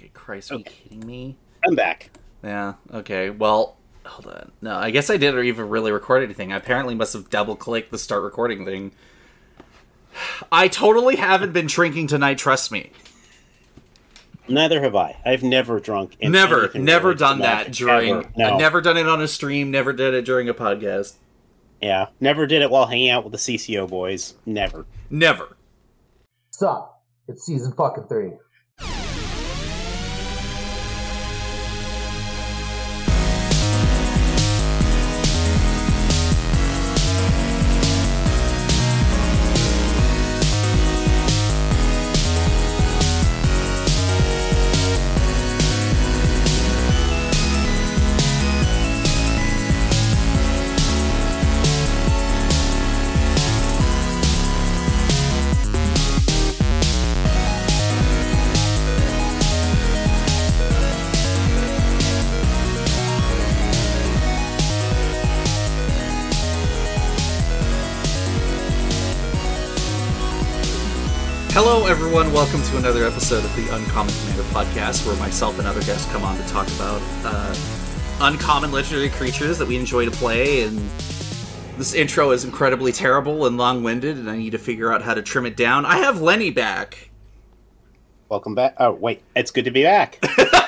Okay, Christ, are you kidding me? I'm back. Yeah, okay, well, hold on. No, I guess I didn't even really record anything. I apparently must have double-clicked the start recording thing. I totally haven't been drinking tonight, trust me. Neither have I. I've never drunk. Never done that during... No. I've never done it on a stream, never did it during a podcast. Yeah, never did it while hanging out with the CCO boys. Never. Never. Sup? It's season fucking 3. Hello, everyone. Welcome to another episode of the Uncommon Commander podcast, where myself and other guests come on to talk about uncommon legendary creatures that we enjoy to play. And this intro is incredibly terrible and long-winded, and I need to figure out how to trim it down. I have Lenny back. Welcome back. Oh, wait. It's good to be back.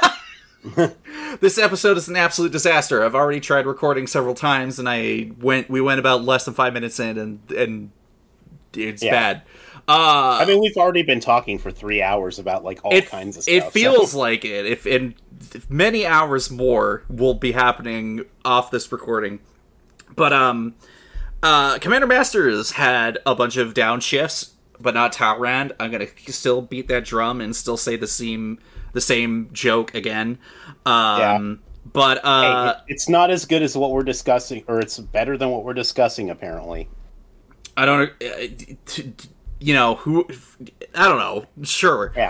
This episode is an absolute disaster. I've already tried recording several times, and we went about less than 5 minutes in, and it's bad. I mean, we've already been talking for 3 hours about like all kinds of stuff. It feels like it. If many hours more will be happening off this recording. But Commander Masters had a bunch of downshifts, but not Talrand. I'm gonna still beat that drum and still say the same joke again. But hey, it's not as good as what we're discussing, or it's better than what we're discussing. Apparently, I don't. You know, who... I don't know. Sure. Yeah.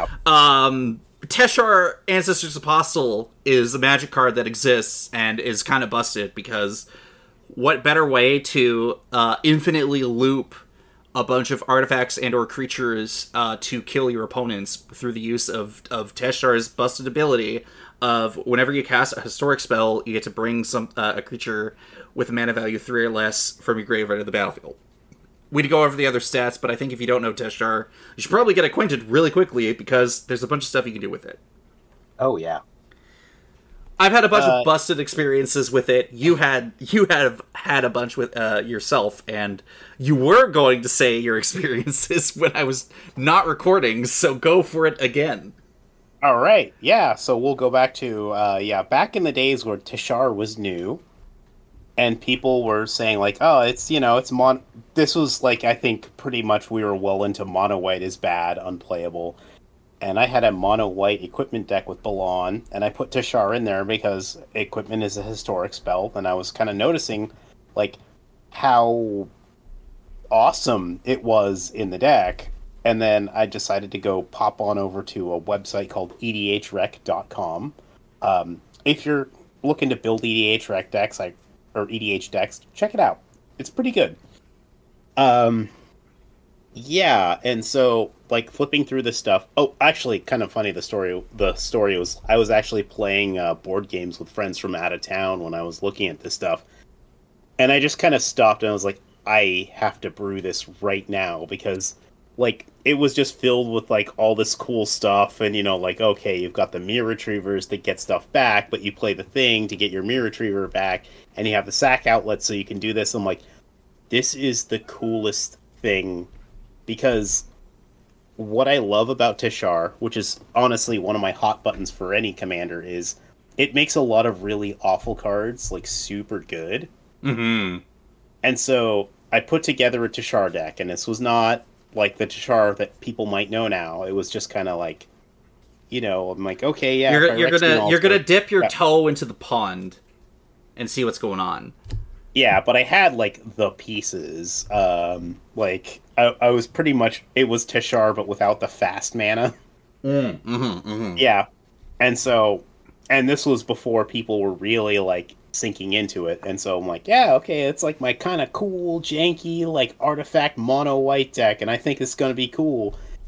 Teshar, Ancestors Apostle, is a magic card that exists and is kind of busted because what better way to infinitely loop a bunch of artifacts and or creatures to kill your opponents through the use of Teshar's busted ability of whenever you cast a historic spell, you get to bring a creature with a mana value 3 or less from your graveyard to the battlefield. We'd go over the other stats, but I think if you don't know Teshar, you should probably get acquainted really quickly because there's a bunch of stuff you can do with it. Oh yeah, I've had a bunch of busted experiences with it. You have had a bunch with yourself, and you were going to say your experiences when I was not recording. So go for it again. All right, yeah. So we'll go back to back in the days where Teshar was new. And people were saying, like, oh, it's this was, like, I think pretty much we were well into mono white is bad, unplayable. And I had a mono white equipment deck with Balan, and I put Teshar in there because equipment is a historic spell, and I was kind of noticing, like, how awesome it was in the deck. And then I decided to go pop on over to a website called edhrec.com. If you're looking to build EDHREC decks, or EDH decks, check it out. It's pretty good. Yeah, and so, like, flipping through this stuff... Oh, actually, kind of funny, the story was... I was actually playing board games with friends from out of town when I was looking at this stuff. And I just kind of stopped and I was like, I have to brew this right now, because, like, it was just filled with, like, all this cool stuff, and, like, okay, you've got the mirror retrievers that get stuff back, but you play the thing to get your mirror retriever back, and you have the sack outlet so you can do this. I'm like, this is the coolest thing, because what I love about Teshar, which is honestly one of my hot buttons for any commander, is it makes a lot of really awful cards, like, super good. Mm-hmm. And so I put together a Teshar deck, and this was not like the Teshar that people might know now. It was just kind of like, I'm like, okay, yeah. You're gonna dip your toe into the pond and see what's going on. Yeah, but I had like the pieces. Like I was pretty much, it was Teshar but without the fast mana. Yeah, and this was before people were really like sinking into it, and so I'm like, yeah, okay, it's like my kind of cool, janky, like artifact mono white deck, and I think it's gonna be cool.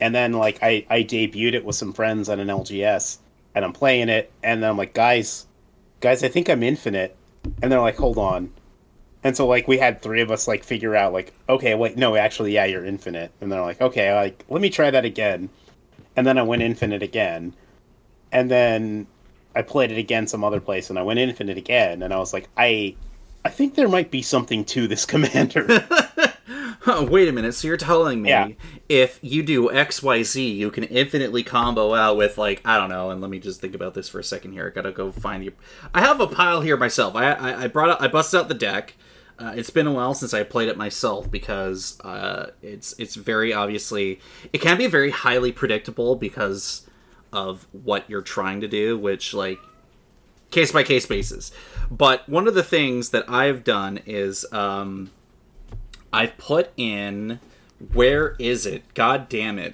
And then like I debuted it with some friends on an LGS, and I'm playing it, and then I'm like, guys, I think I'm infinite, and they're like, hold on. And so like we had three of us like figure out like, okay, wait, no, actually, yeah, you're infinite. And they're like, okay, like let me try that again. And then I went infinite again, and then I played it again some other place, and I went infinite again, and I was like, I think there might be something to this commander. Huh, wait a minute, so you're telling me Yeah. if you do XYZ, you can infinitely combo out with, like, I don't know, and let me just think about this for a second here. I gotta go find you. I have a pile here myself. I busted out the deck. It's been a while since I played it myself because it's very obviously... It can be very highly predictable because of what you're trying to do, which, like, case-by-case basis. But one of the things that I've done is... I've put in... Where is it? God damn it.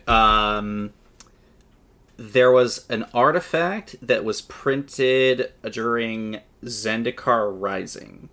There was an artifact that was printed during Zendikar Rising.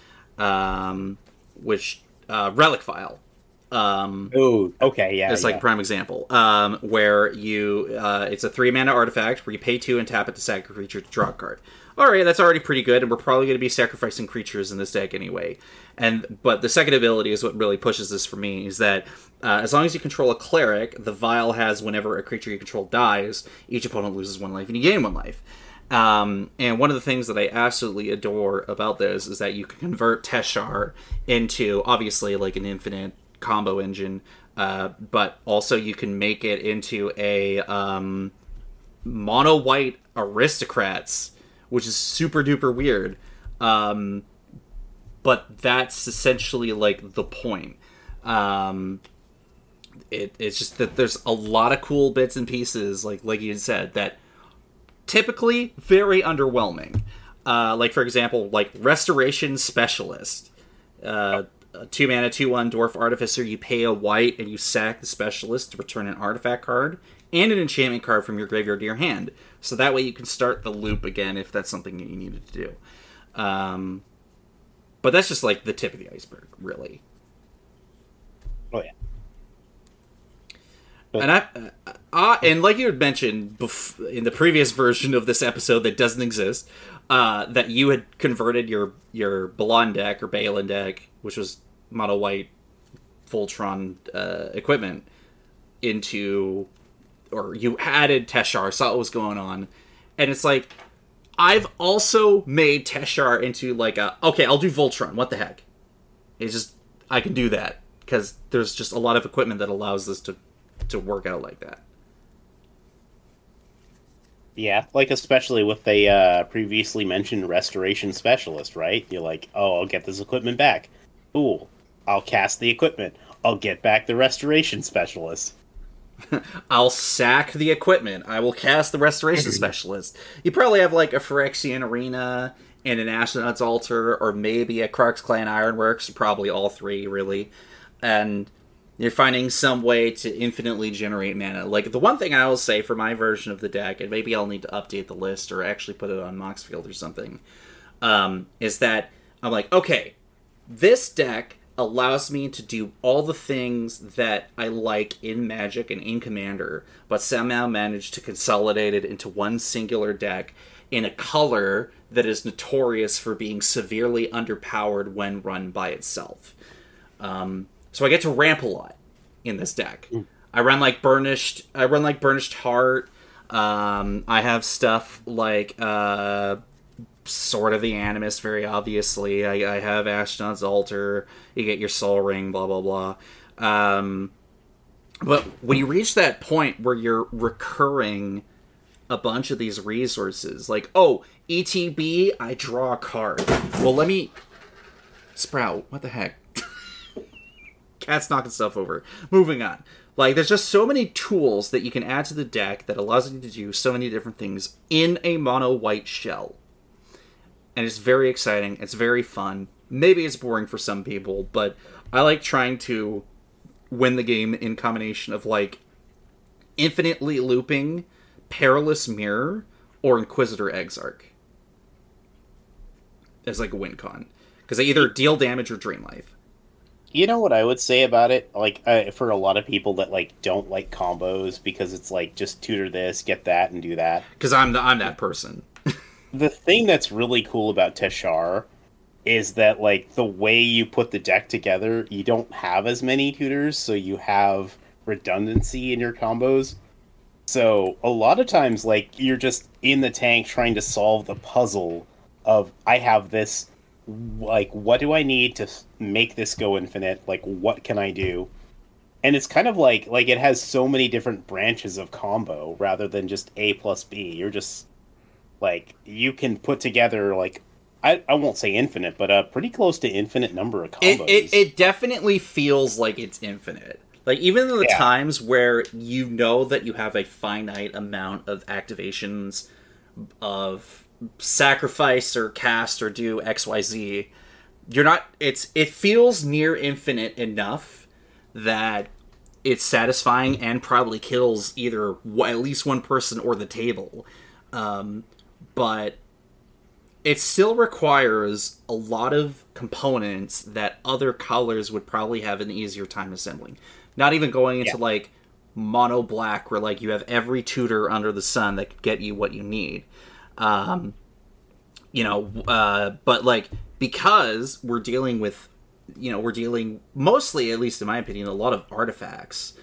Which... Relic File. Oh, okay, yeah. It's like a prime example. Where you... it's a 3-mana artifact where you pay 2 and tap it to sack a creature to draw a card. Alright, that's already pretty good, and we're probably going to be sacrificing creatures in this deck anyway. But the second ability is what really pushes this for me, is that as long as you control a cleric, the vial has whenever a creature you control dies, each opponent loses 1 life and you gain 1 life. And one of the things that I absolutely adore about this is that you can convert Teshar into, obviously, like an infinite combo engine, but also you can make it into a mono-white aristocrats, which is super duper weird. But that's essentially like the point. It's just that there's a lot of cool bits and pieces, like you said, that typically very underwhelming. Like for example, like Restoration Specialist. 2-mana, 2/1 Dwarf Artificer, you pay a white and you sack the Specialist to return an artifact card and an enchantment card from your graveyard to your hand. So that way you can start the loop again if that's something that you needed to do. But that's just like the tip of the iceberg, really. Oh, yeah. And and like you had mentioned in the previous version of this episode that doesn't exist, that you had converted your Balan deck or Balin deck, which was mono white Voltron equipment, into, or you added Teshar, saw what was going on, and it's like, I've also made Teshar into like okay, I'll do Voltron, what the heck. It's just, I can do that, because there's just a lot of equipment that allows this to work out like that. Yeah, like especially with the previously mentioned Restoration Specialist, right? You're like, oh, I'll get this equipment back. Cool. I'll cast the equipment. I'll get back the Restoration Specialist. I'll sack the equipment. I will cast the Restoration Specialist. You probably have like a Phyrexian Arena and an Astronaut's Altar, or maybe a Krark's Clan Ironworks, probably all three, really. And you're finding some way to infinitely generate mana. Like, the one thing I will say for my version of the deck, and maybe I'll need to update the list or actually put it on Moxfield or something, is that I'm like, okay, this deck allows me to do all the things that I like in Magic and in Commander, but somehow manage to consolidate it into one singular deck in a color that is notorious for being severely underpowered when run by itself. So I get to ramp a lot in this deck. I run like Burnished Heart. I have stuff like Sword of the Animus, very obviously. I have Ashnod's Altar. You get your Soul Ring, blah, blah, blah. But when you reach that point where you're recurring a bunch of these resources, like, oh, ETB, I draw a card. Well, let me... Sprout, what the heck? Cat's knocking stuff over. Moving on. Like, there's just so many tools that you can add to the deck that allows you to do so many different things in a mono-white shell. And it's very exciting. It's very fun. Maybe it's boring for some people, but I like trying to win the game in combination of, like, infinitely looping, Perilous Mirror, or Inquisitor Exarch. As, like, a win con. Because they either deal damage or drain life. You know what I would say about it? Like, for a lot of people that like don't like combos because it's like just tutor this, get that, and do that. Because I'm that person. The thing that's really cool about Teshar is that like the way you put the deck together, you don't have as many tutors, so you have redundancy in your combos. So a lot of times, like you're just in the tank trying to solve the puzzle of I have this. Like, what do I need to make this go infinite? Like, what can I do? And it's kind of like it has so many different branches of combo rather than just A plus B. You're just like you can put together like I won't say infinite, but a pretty close to infinite number of combos. It definitely feels like it's infinite. Like, even in the times where you know that you have a finite amount of activations of sacrifice or cast or do XYZ, you're not, it feels near infinite enough that it's satisfying and probably kills either at least one person or the table. But it still requires a lot of components that other colors would probably have an easier time assembling. Not even going into like mono black where like you have every tutor under the sun that could get you what you need. But like, because we're dealing with, we're dealing mostly, at least in my opinion, a lot of artifacts,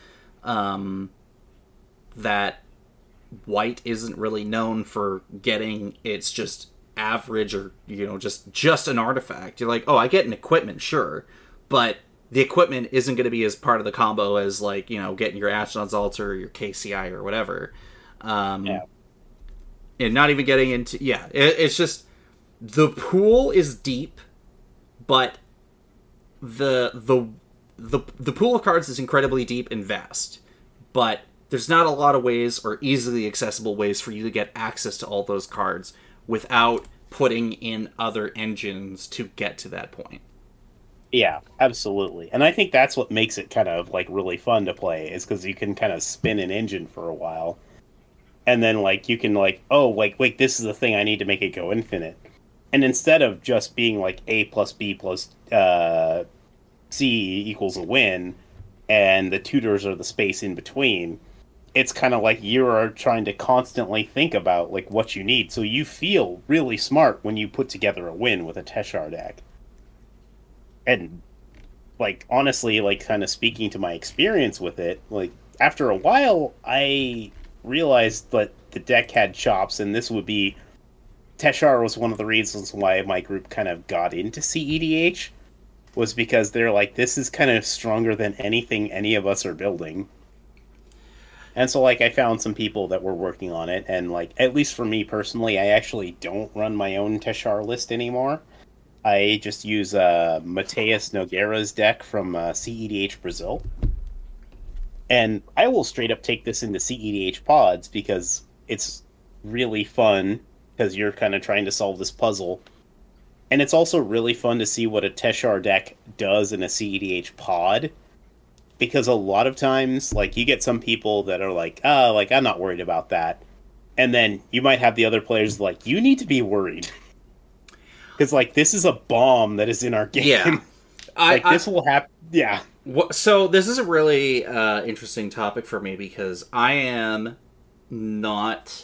that white isn't really known for getting. It's just average or, just an artifact. You're like, oh, I get an equipment, sure, but the equipment isn't going to be as part of the combo as like, getting your Ashnod's Altar or your KCI or whatever. And not even getting into, it's just, the pool is deep, but the pool of cards is incredibly deep and vast, but there's not a lot of ways or easily accessible ways for you to get access to all those cards without putting in other engines to get to that point. Yeah, absolutely. And I think that's what makes it kind of like really fun to play, is because you can kind of spin an engine for a while. And then like you can like, oh, like, wait, this is the thing I need to make it go infinite. And instead of just being like A plus B plus C equals a win, and the tutors are the space in between, it's kind of like you are trying to constantly think about like what you need. So you feel really smart when you put together a win with a Teshar deck. And like, honestly, like kind of speaking to my experience with it, like after a while, I realized that the deck had chops, and this would be Teshar was one of the reasons why my group kind of got into CEDH, was because they're like, this is kind of stronger than anything any of us are building. And so, like, I found some people that were working on it, and, like, at least for me personally, I actually don't run my own Teshar list anymore. I just use Mateus Nogueira's deck from CEDH Brazil. And I will straight up take this into CEDH pods because it's really fun, because you're kind of trying to solve this puzzle. And it's also really fun to see what a Teshar deck does in a CEDH pod. Because a lot of times, like, you get some people that are like, oh, like, I'm not worried about that. And then you might have the other players like, you need to be worried. Because, like, this is a bomb that is in our game. Yeah. This will happen. Yeah. So this is a really interesting topic for me, because I am not...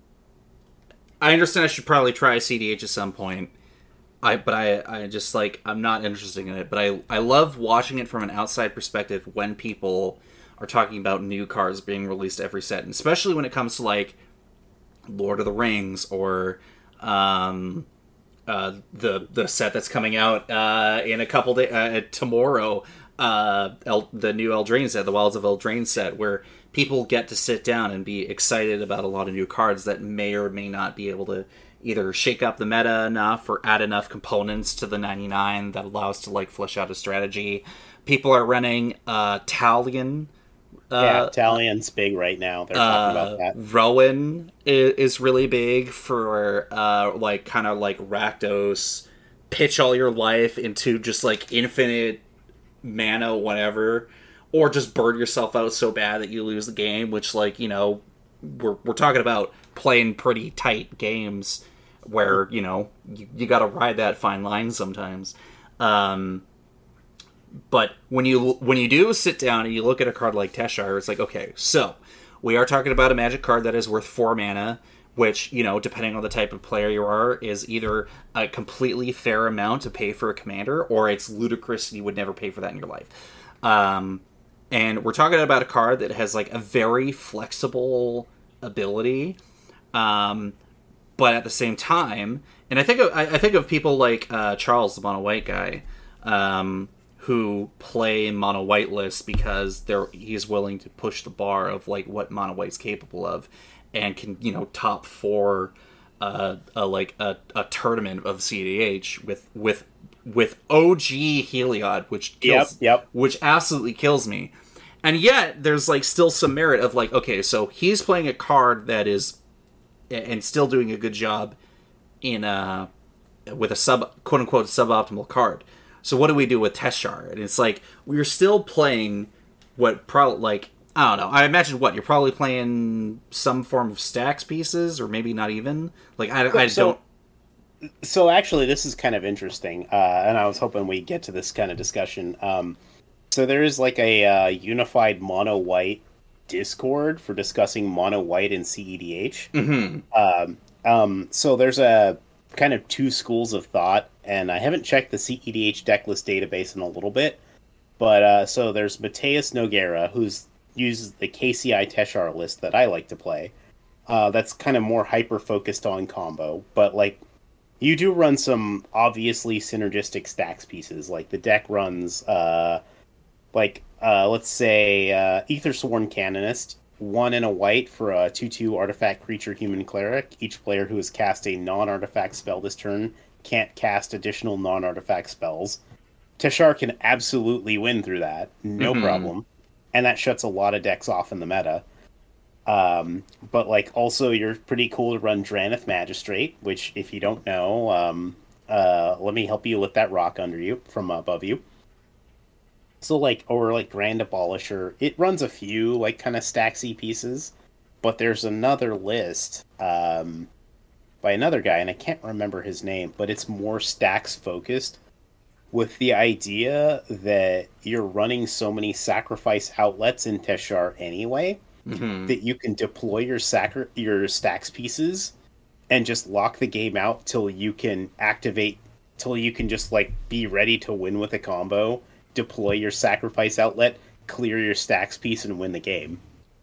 I understand I should probably try CDH at some point. I just, like, I'm not interested in it. But I love watching it from an outside perspective when people are talking about new cards being released every set. And especially when it comes to, like, Lord of the Rings or the set that's coming out in a couple days, tomorrow, the new Eldraine set, the Wilds of Eldraine set, where people get to sit down and be excited about a lot of new cards that may or may not be able to either shake up the meta enough or add enough components to the 99 that allows to, like, flesh out a strategy. People are running Talion. Talion's big right now. They're talking about that. Rowan is really big for, like, kind of like Rakdos, pitch all your life into just, like, infinite mana, whatever, or just burn yourself out so bad that you lose the game, which, like, we're talking about playing pretty tight games where, you gotta ride that fine line sometimes. But when you do sit down and you look at a card like Teshar, it's like, okay, so we are talking about a Magic card that is worth 4 mana, which, you know, depending on the type of player you are, is either a completely fair amount to pay for a commander, or it's ludicrous and you would never pay for that in your life. And we're talking about a card that has, like, a very flexible ability, but at the same time, and I think of people like Charles, the mono white guy, who play mono white lists because he's willing to push the bar of like what mono white's capable of, and can, you know, top 4 a tournament of CDH with OG Heliod, which kills, which absolutely kills me. And yet there's like still some merit of like, okay, so he's playing a card that is and still doing a good job in with a quote unquote suboptimal card. So what do we do with Teshar? And it's like, we're still playing what probably, like, I don't know. I imagine you're probably playing some form of stacks pieces, or maybe not even. Like, I don't. So actually, this is kind of interesting, and I was hoping we'd get to this kind of discussion. So there is like a unified mono white Discord for discussing mono white and CEDH. Mm-hmm. So there's a kind of 2 schools of thought, and I haven't checked the CEDH decklist database in a little bit, but so there's Mateus Nogueira, who uses the KCI Teshar list that I like to play. That's kind of more hyper-focused on combo, but like, you do run some obviously synergistic stacks pieces. Like, the deck runs, let's say, Aethersworn Canonist, 1 and a white for a 2/2 artifact creature human cleric. Each player who has cast a non-artifact spell this turn can't cast additional non-artifact spells. Teshar can absolutely win through that, no problem. And that shuts a lot of decks off in the meta. But like, also, you're pretty cool to run Drannith Magistrate, which, if you don't know, let me help you lift that rock under you from above you. So like, or like Grand Abolisher, it runs a few like kind of stacksy pieces, but there's another list by another guy, and I can't remember his name, but it's more stacks focused, with the idea that you're running so many sacrifice outlets in Teshar anyway, that you can deploy your stacks pieces and just lock the game out till you can just like be ready to win with a combo, deploy your sacrifice outlet, clear your stacks piece, and win the game.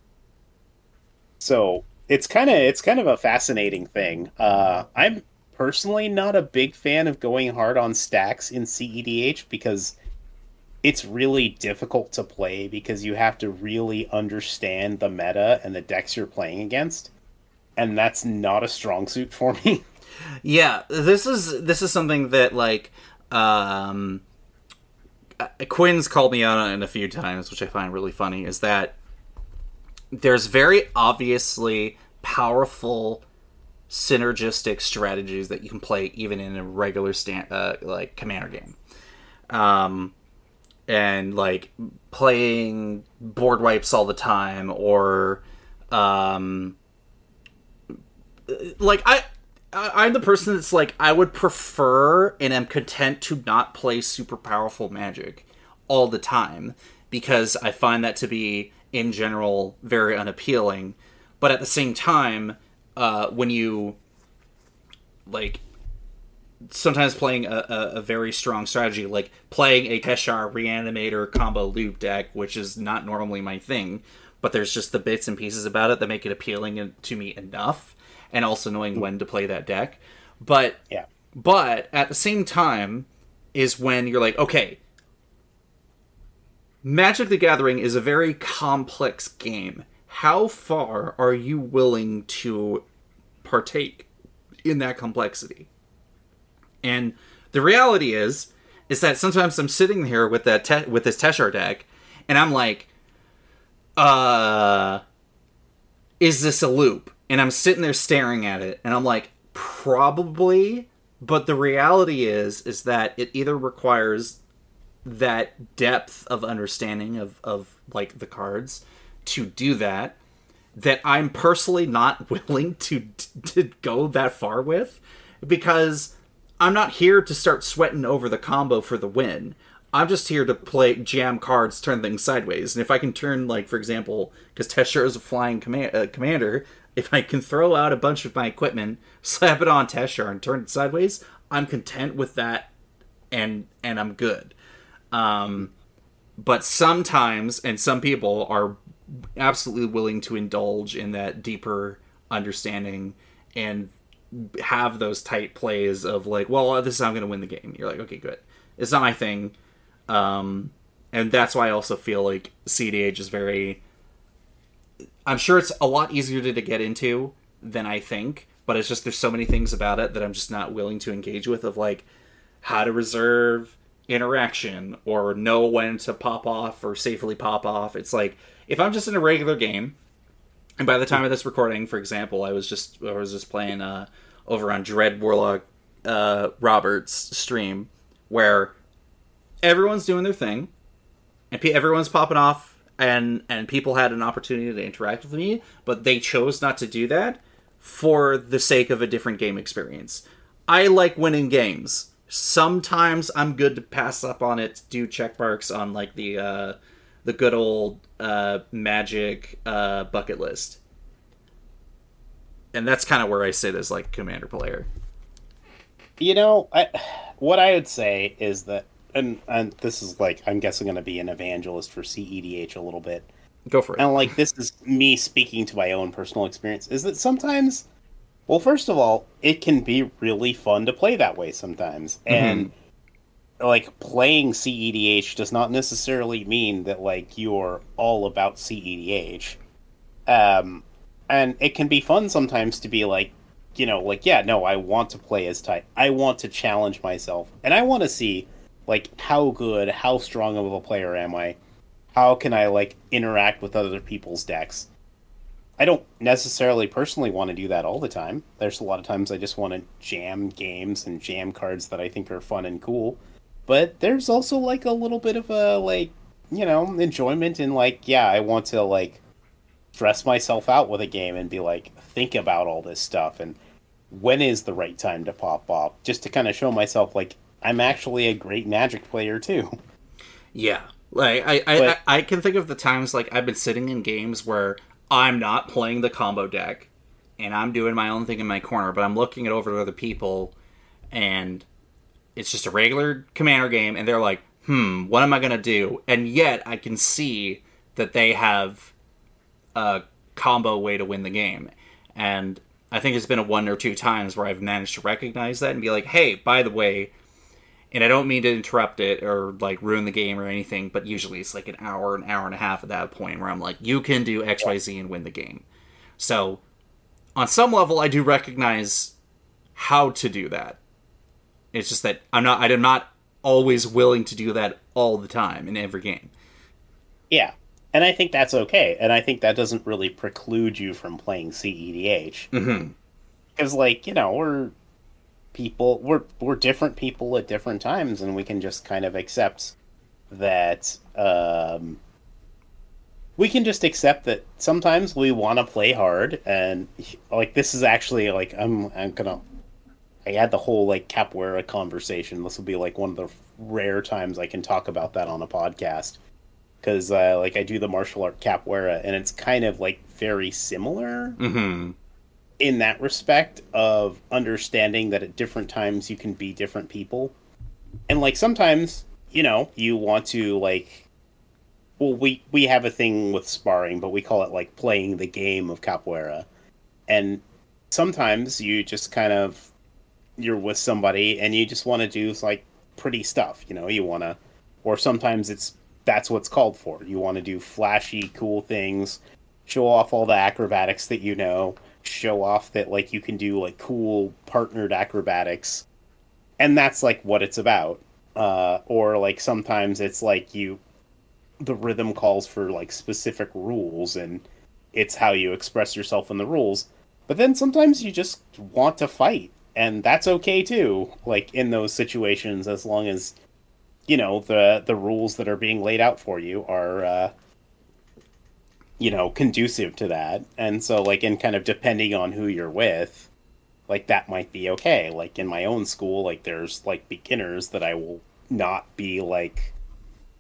So it's kind of a fascinating thing. I'm personally not a big fan of going hard on stacks in CEDH because it's really difficult to play, because you have to really understand the meta and the decks you're playing against, and that's not a strong suit for me. Yeah, this is something that, like, Quinn's called me out on it a few times, which I find really funny, is that there's very obviously powerful synergistic strategies that you can play even in a regular like commander game. And like playing board wipes all the time, or like I'm the person that's like, I would prefer and am content to not play super powerful Magic all the time, because I find that to be, in general, very unappealing. But at the same time, when you, like, sometimes playing a very strong strategy, like playing a Teshar Reanimator combo loop deck, which is not normally my thing, but there's just the bits and pieces about it that make it appealing to me enough, and also knowing when to play that deck. But at the same time is when you're like, okay, Magic the Gathering is a very complex game. How far are you willing to partake in that complexity? And the reality is that sometimes I'm sitting here with with this Teshar deck, and I'm like, is this a loop? And I'm sitting there staring at it, and I'm like, probably. But the reality is that it either requires that depth of understanding of like the cards to do that I'm personally not willing to go that far with, because I'm not here to start sweating over the combo for the win. I'm just here to play jam cards, turn things sideways. And if I can turn, like, for example, because Teshar is a flying commander, if I can throw out a bunch of my equipment, slap it on Teshar, and turn it sideways, I'm content with that, and I'm good. But sometimes, and some people are absolutely willing to indulge in that deeper understanding and have those tight plays of like, well, this is how I'm going to win the game. You're like, okay, good. It's not my thing. And that's why I also feel like CDH is very... I'm sure it's a lot easier to get into than I think, but it's just there's so many things about it that I'm just not willing to engage with, of like how to reserve interaction or know when to pop off or safely pop off. It's like, if I'm just in a regular game, and by the time of this recording, for example, I was just playing over on Dread Warlock Robert's stream, where everyone's doing their thing, and everyone's popping off, and people had an opportunity to interact with me, but they chose not to do that for the sake of a different game experience. I like winning games. Sometimes I'm good to pass up on it, do check marks on like the good old Magic bucket list. And that's kind of where I sit as like commander player. You know, what I would say is that, and this is like, I'm guessing going to be an evangelist for CEDH a little bit. Go for it. And like, this is me speaking to my own personal experience, is that sometimes, well, first of all, it can be really fun to play that way sometimes. And like, playing CEDH does not necessarily mean that like you're all about CEDH. And it can be fun sometimes to be like, you know, like, yeah, no, I want to play as tight. I want to challenge myself. And I want to see, like, how good, how strong of a player am I? How can I, like, interact with other people's decks? I don't necessarily personally want to do that all the time. There's a lot of times I just want to jam games and jam cards that I think are fun and cool. But there's also, like, a little bit of a, like, you know, enjoyment in, like, yeah, I want to, like, stress myself out with a game and be like, think about all this stuff and when is the right time to pop off, just to kind of show myself like I'm actually a great Magic player too. Yeah, like I can think of the times like I've been sitting in games where I'm not playing the combo deck and I'm doing my own thing in my corner, but I'm looking it over to other people and it's just a regular commander game and they're like, what am I gonna do? And yet I can see that they have a combo way to win the game. And I think it's been a one or two times where I've managed to recognize that and be like, hey, by the way, and I don't mean to interrupt it or like ruin the game or anything, but usually it's like an hour and a half at that point where I'm like, you can do XYZ and win the game. So on some level, I do recognize how to do that. It's just that I'm not always willing to do that all the time in every game. Yeah. And I think that's okay. And I think that doesn't really preclude you from playing CEDH. Because, like, you know, we're different people at different times, and we can just kind of accept that, sometimes we want to play hard, and, like, this is actually, like, I had the whole, like, Capoeira conversation. This will be, like, one of the rare times I can talk about that on a podcast. Because, like, I do the martial art Capoeira, and it's kind of, like, very similar in that respect of understanding that at different times you can be different people. And, like, sometimes, you know, you want to, like... Well, we have a thing with sparring, but we call it, like, playing the game of Capoeira. And sometimes you just kind of... You're with somebody, and you just want to do, like, pretty stuff, you know? You want to... Or sometimes that's what's called for. You want to do flashy, cool things, show off all the acrobatics that you know, show off that, like, you can do, like, cool partnered acrobatics. And that's, like, what it's about. Or, like, sometimes it's, like, the rhythm calls for, like, specific rules, and it's how you express yourself in the rules. But then sometimes you just want to fight, and that's okay, too, like, in those situations, as long as you know, the rules that are being laid out for you are, you know, conducive to that. And so, like, in kind of depending on who you're with, like, that might be okay. Like, in my own school, like, there's, like, beginners that I will not be, like,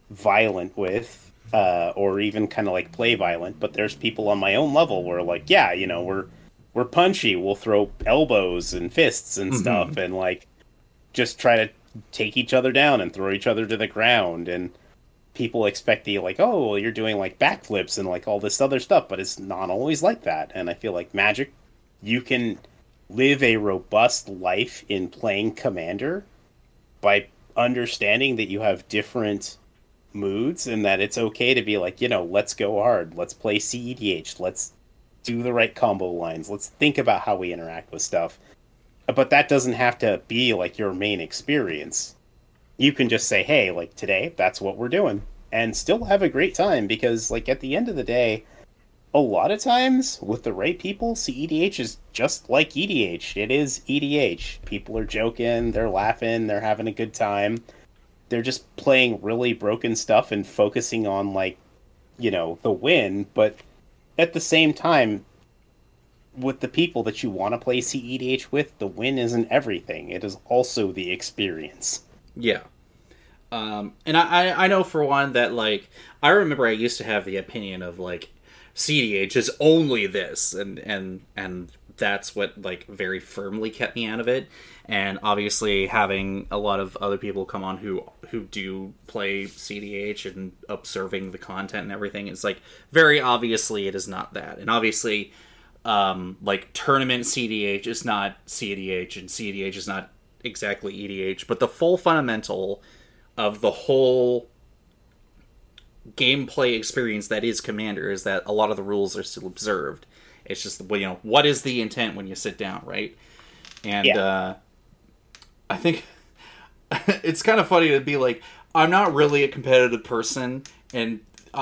violent with, or even kind of like play violent. But there's people on my own level where like, yeah, you know, we're punchy. We'll throw elbows and fists and stuff, and like just try to take each other down and throw each other to the ground. And people expect the like, oh, well, you're doing like backflips and like all this other stuff, but it's not always like that. And I feel like Magic, you can live a robust life in playing Commander by understanding that you have different moods and that it's okay to be like, you know, let's go hard, let's play CEDH, let's do the right combo lines, let's think about how we interact with stuff. But that doesn't have to be like your main experience. You can just say, hey, like today, that's what we're doing, and still have a great time, because like at the end of the day, a lot of times with the right people, CEDH is just like EDH. It is EDH. People are joking, they're laughing, they're having a good time. They're just playing really broken stuff and focusing on like, you know, the win, but at the same time, with the people that you want to play CEDH with, the win isn't everything. It is also the experience. Yeah. And I know for one that, like, I remember I used to have the opinion of, like, CEDH is only this, and that's what, like, very firmly kept me out of it. And obviously having a lot of other people come on who do play CEDH and observing the content and everything, it's like, very obviously it is not that. And obviously, like, tournament CEDH is not CEDH, and CEDH is not exactly EDH, but the full fundamental of the whole gameplay experience that is Commander is that a lot of the rules are still observed. It's just, you know, what is the intent when you sit down, right? And I think it's kind of funny to be like, I'm not really a competitive person, and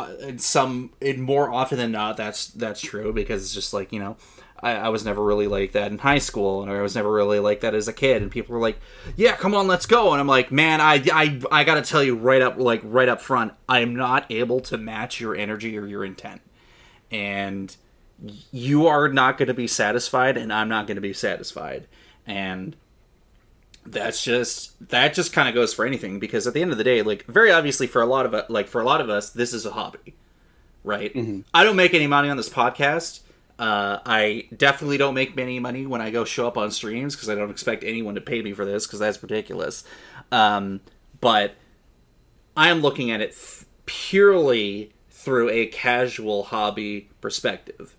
more often than not, that's true, because it's just like, you know, I was never really like that in high school, and I was never really like that as a kid, and people were like, yeah, come on, let's go. And I'm like, man, I gotta tell you right up front, I'm not able to match your energy or your intent. And you are not going to be satisfied, and I'm not going to be satisfied. And that just kind of goes for anything, because at the end of the day, like, very obviously for a lot of us, this is a hobby, right? Mm-hmm. I don't make any money on this podcast. I definitely don't make any money when I go show up on streams, because I don't expect anyone to pay me for this, because that's ridiculous. But I am looking at it purely through a casual hobby perspective.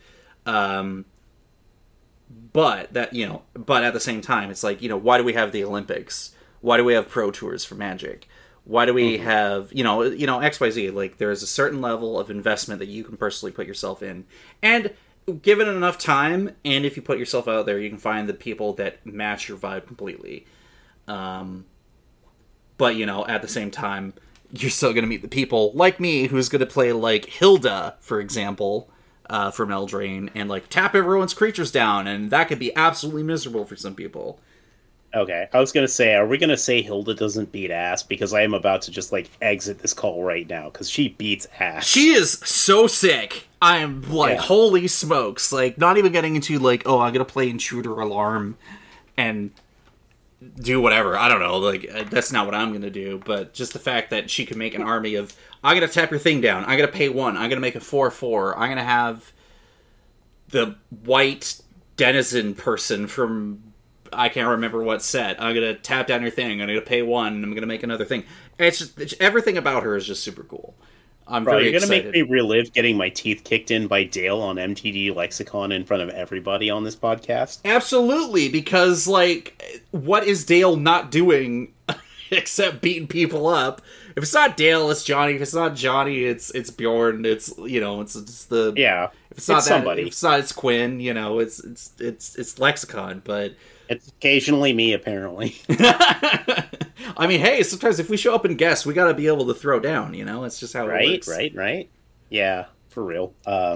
But at the same time, it's like, you know, why do we have the Olympics? Why do we have Pro Tours for Magic? Why do we have, you know, XYZ? Like, there's a certain level of investment that you can personally put yourself in. And given enough time, and if you put yourself out there, you can find the people that match your vibe completely. But, you know, at the same time, you're still going to meet the people like me who's going to play, like, Hilda, for example, from Eldraine, and, like, tap everyone's creatures down, and that could be absolutely miserable for some people. Okay, I was going to say, are we going to say Hilda doesn't beat ass? Because I am about to just, like, exit this call right now, because she beats ass. She is so sick. I am, like, holy smokes. Like, not even getting into, like, oh, I'm going to play Intruder Alarm and do whatever. I don't know. Like, that's not what I'm going to do. But just the fact that she can make an army of, I'm going to tap your thing down. I'm going to pay 1. I'm going to make a 4/4. I'm going to have the white denizen person from, I can't remember what set. I'm going to tap down your thing. I'm going to pay 1. I'm going to make another thing. It's everything about her is just super cool. I'm very excited. You're going to make me relive getting my teeth kicked in by Dale on MTD Lexicon in front of everybody on this podcast? Absolutely, because, like, what is Dale not doing except beating people up? If it's not Dale, it's Johnny. If it's not Johnny, it's Bjorn. It's, you know, it's the... Yeah, if it's not somebody. If it's not, it's Quinn, you know, it's Lexicon, but... It's occasionally me, apparently. I mean, hey, sometimes if we show up and guess, we gotta be able to throw down, you know? It's just how it works. Right. Yeah, for real.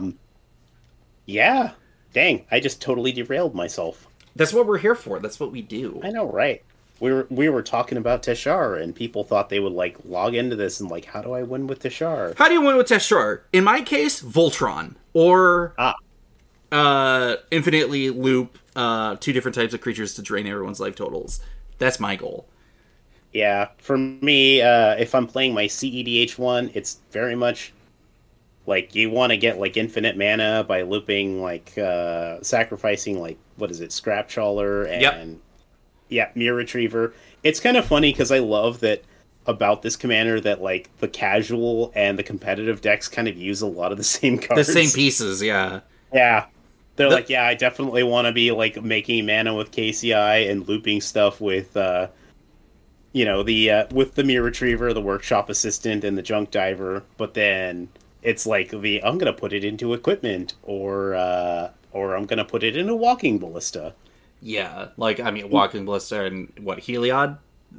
Yeah. Dang, I just totally derailed myself. That's what we're here for. That's what we do. I know, right? We were talking about Teshar, and people thought they would, like, log into this and, like, how do I win with Teshar? How do you win with Teshar? In my case, Voltron. Or... infinitely loop 2 different types of creatures to drain everyone's life totals. That's my goal. Yeah, for me, if I'm playing my CEDH1, it's very much like you want to get like infinite mana by looping like sacrificing like what is it, Scrap Trawler Yep. and yeah, Mirror Retriever. It's kind of funny because I love that about this commander that like the casual and the competitive decks kind of use a lot of the same The cards. same pieces, yeah. Yeah. They're The- like, yeah, I definitely want to be like making mana with KCI and looping stuff with the with the Mirror Retriever, the Workshop Assistant, and the Junk Diver, but then it's like the I'm gonna put it into equipment or I'm gonna put it into Walking Ballista. Yeah, like, I mean, Walking Ballista and what, Heliod?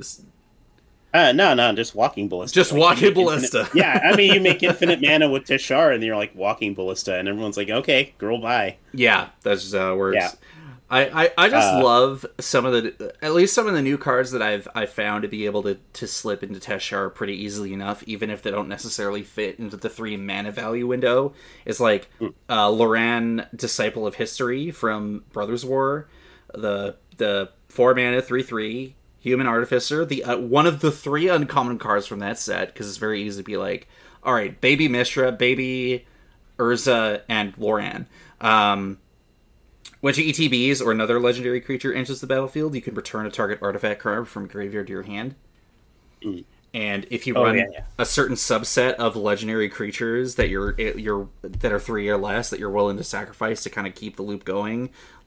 No, just Walking Ballista. Just Like, Walking you make Ballista. Yeah, I mean, you make infinite mana with Teshar, and you're like Walking Ballista, and everyone's like, okay, girl, bye. Yeah, that's just how it works. Yeah. I just love some of the, at least some of the new cards that I've found to be able to slip into Teshar pretty easily enough, even if they don't necessarily fit into the 3 mana value window. It's like Loran, Disciple of History from Brothers War, the 4 mana 3/3 Human Artificer, the one of the 3 uncommon cards from that set, because it's very easy to be like, all right, Baby Mishra, Baby Urza, and Loran. When she ETBs or another legendary creature enters the battlefield, you can return a target artifact card from graveyard to your hand. And if you run a certain subset of legendary creatures that that are 3 or less that you're willing to sacrifice to kind of keep the loop going,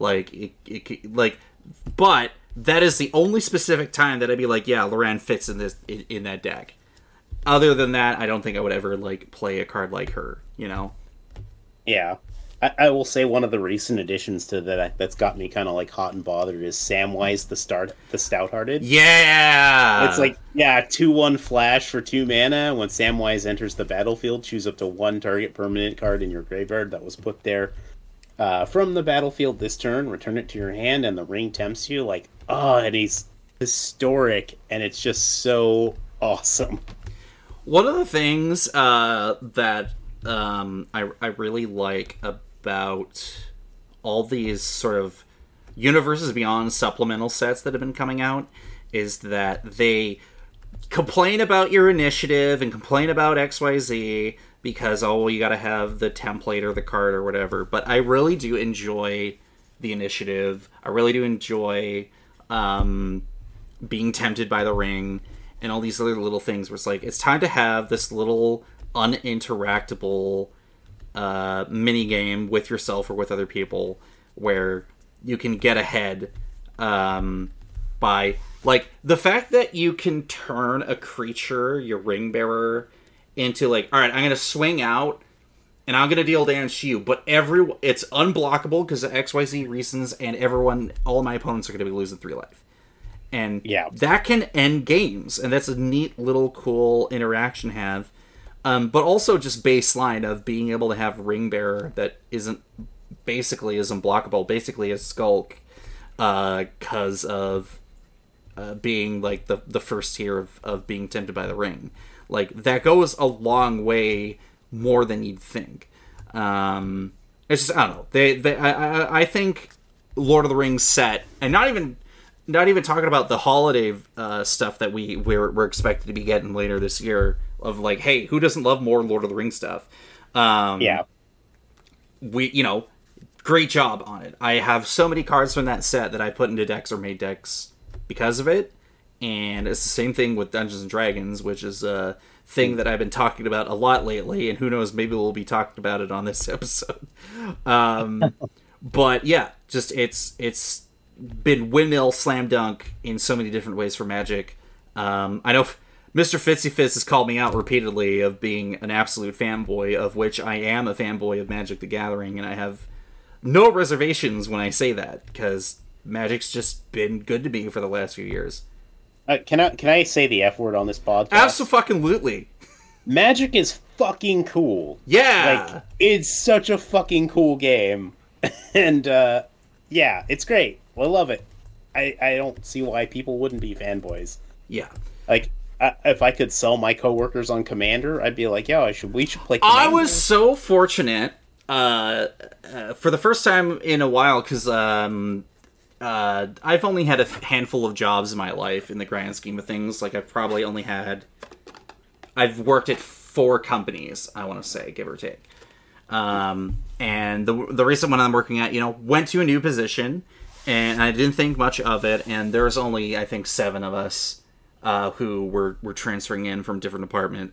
but that is the only specific time that I'd be like, yeah, Loran fits in that deck. Other than that, I don't think I would ever like play a card like her, you know? Yeah. I will say one of the recent additions to that's got me kind of like hot and bothered is Samwise the Stout-Hearted. Yeah! It's like, 2/1 flash for 2 mana. When Samwise enters the battlefield, choose up to 1 target permanent card in your graveyard that was put there from the battlefield this turn. Return it to your hand, and the ring tempts you. Like, and he's historic, and it's just so awesome. One of the things that I really like about all these sort of Universes Beyond supplemental sets that have been coming out is that they complain about your initiative and complain about XYZ because, you gotta have the template or the card or whatever. But I really do enjoy the initiative. I really do enjoy being tempted by the ring and all these other little things where it's like, it's time to have this little uninteractable mini game with yourself or with other people where you can get ahead by, like, the fact that you can turn a creature, your ring bearer, into like, all right, I'm gonna swing out and I'm gonna deal damage to you, but it's unblockable because of XYZ reasons, and all my opponents are gonna be losing 3 life. And that can end games, and that's a neat little cool interaction to have. But also just baseline of being able to have Ring Bearer that isn't unblockable, basically a skulk, because of being like the first tier of being tempted by the ring. Like, that goes a long way more than you'd think. It's just, I don't know. I think Lord of the Rings set, and not even talking about the holiday stuff that we're expected to be getting later this year, of like, hey, who doesn't love more Lord of the Rings stuff? Great job on it. I have so many cards from that set that I put into decks or made decks because of it, and it's the same thing with Dungeons and Dragons, which is a thing that I've been talking about a lot lately, and who knows, maybe we'll be talking about it on this episode. But yeah, just it's been windmill slam dunk in so many different ways for Magic. I know Mr. Fitzy Fitz has called me out repeatedly of being an absolute fanboy, of which I am a fanboy of Magic the Gathering, and I have no reservations when I say that, because Magic's just been good to me for the last few years. Can I say the F word on this podcast? Absolutely. Magic is fucking cool. Yeah. Like, it's such a fucking cool game. And, it's great. I love it. I don't see why people wouldn't be fanboys. Yeah. Like, if I could sell my coworkers on Commander, I'd be like, we should play Commander. I was so fortunate, for the first time in a while, because I've only had a handful of jobs in my life in the grand scheme of things. Like, I've worked at 4 companies, I want to say, give or take. And the recent one I'm working at, went to a new position, and I didn't think much of it, and there's only, I think, 7 of us who were transferring in from different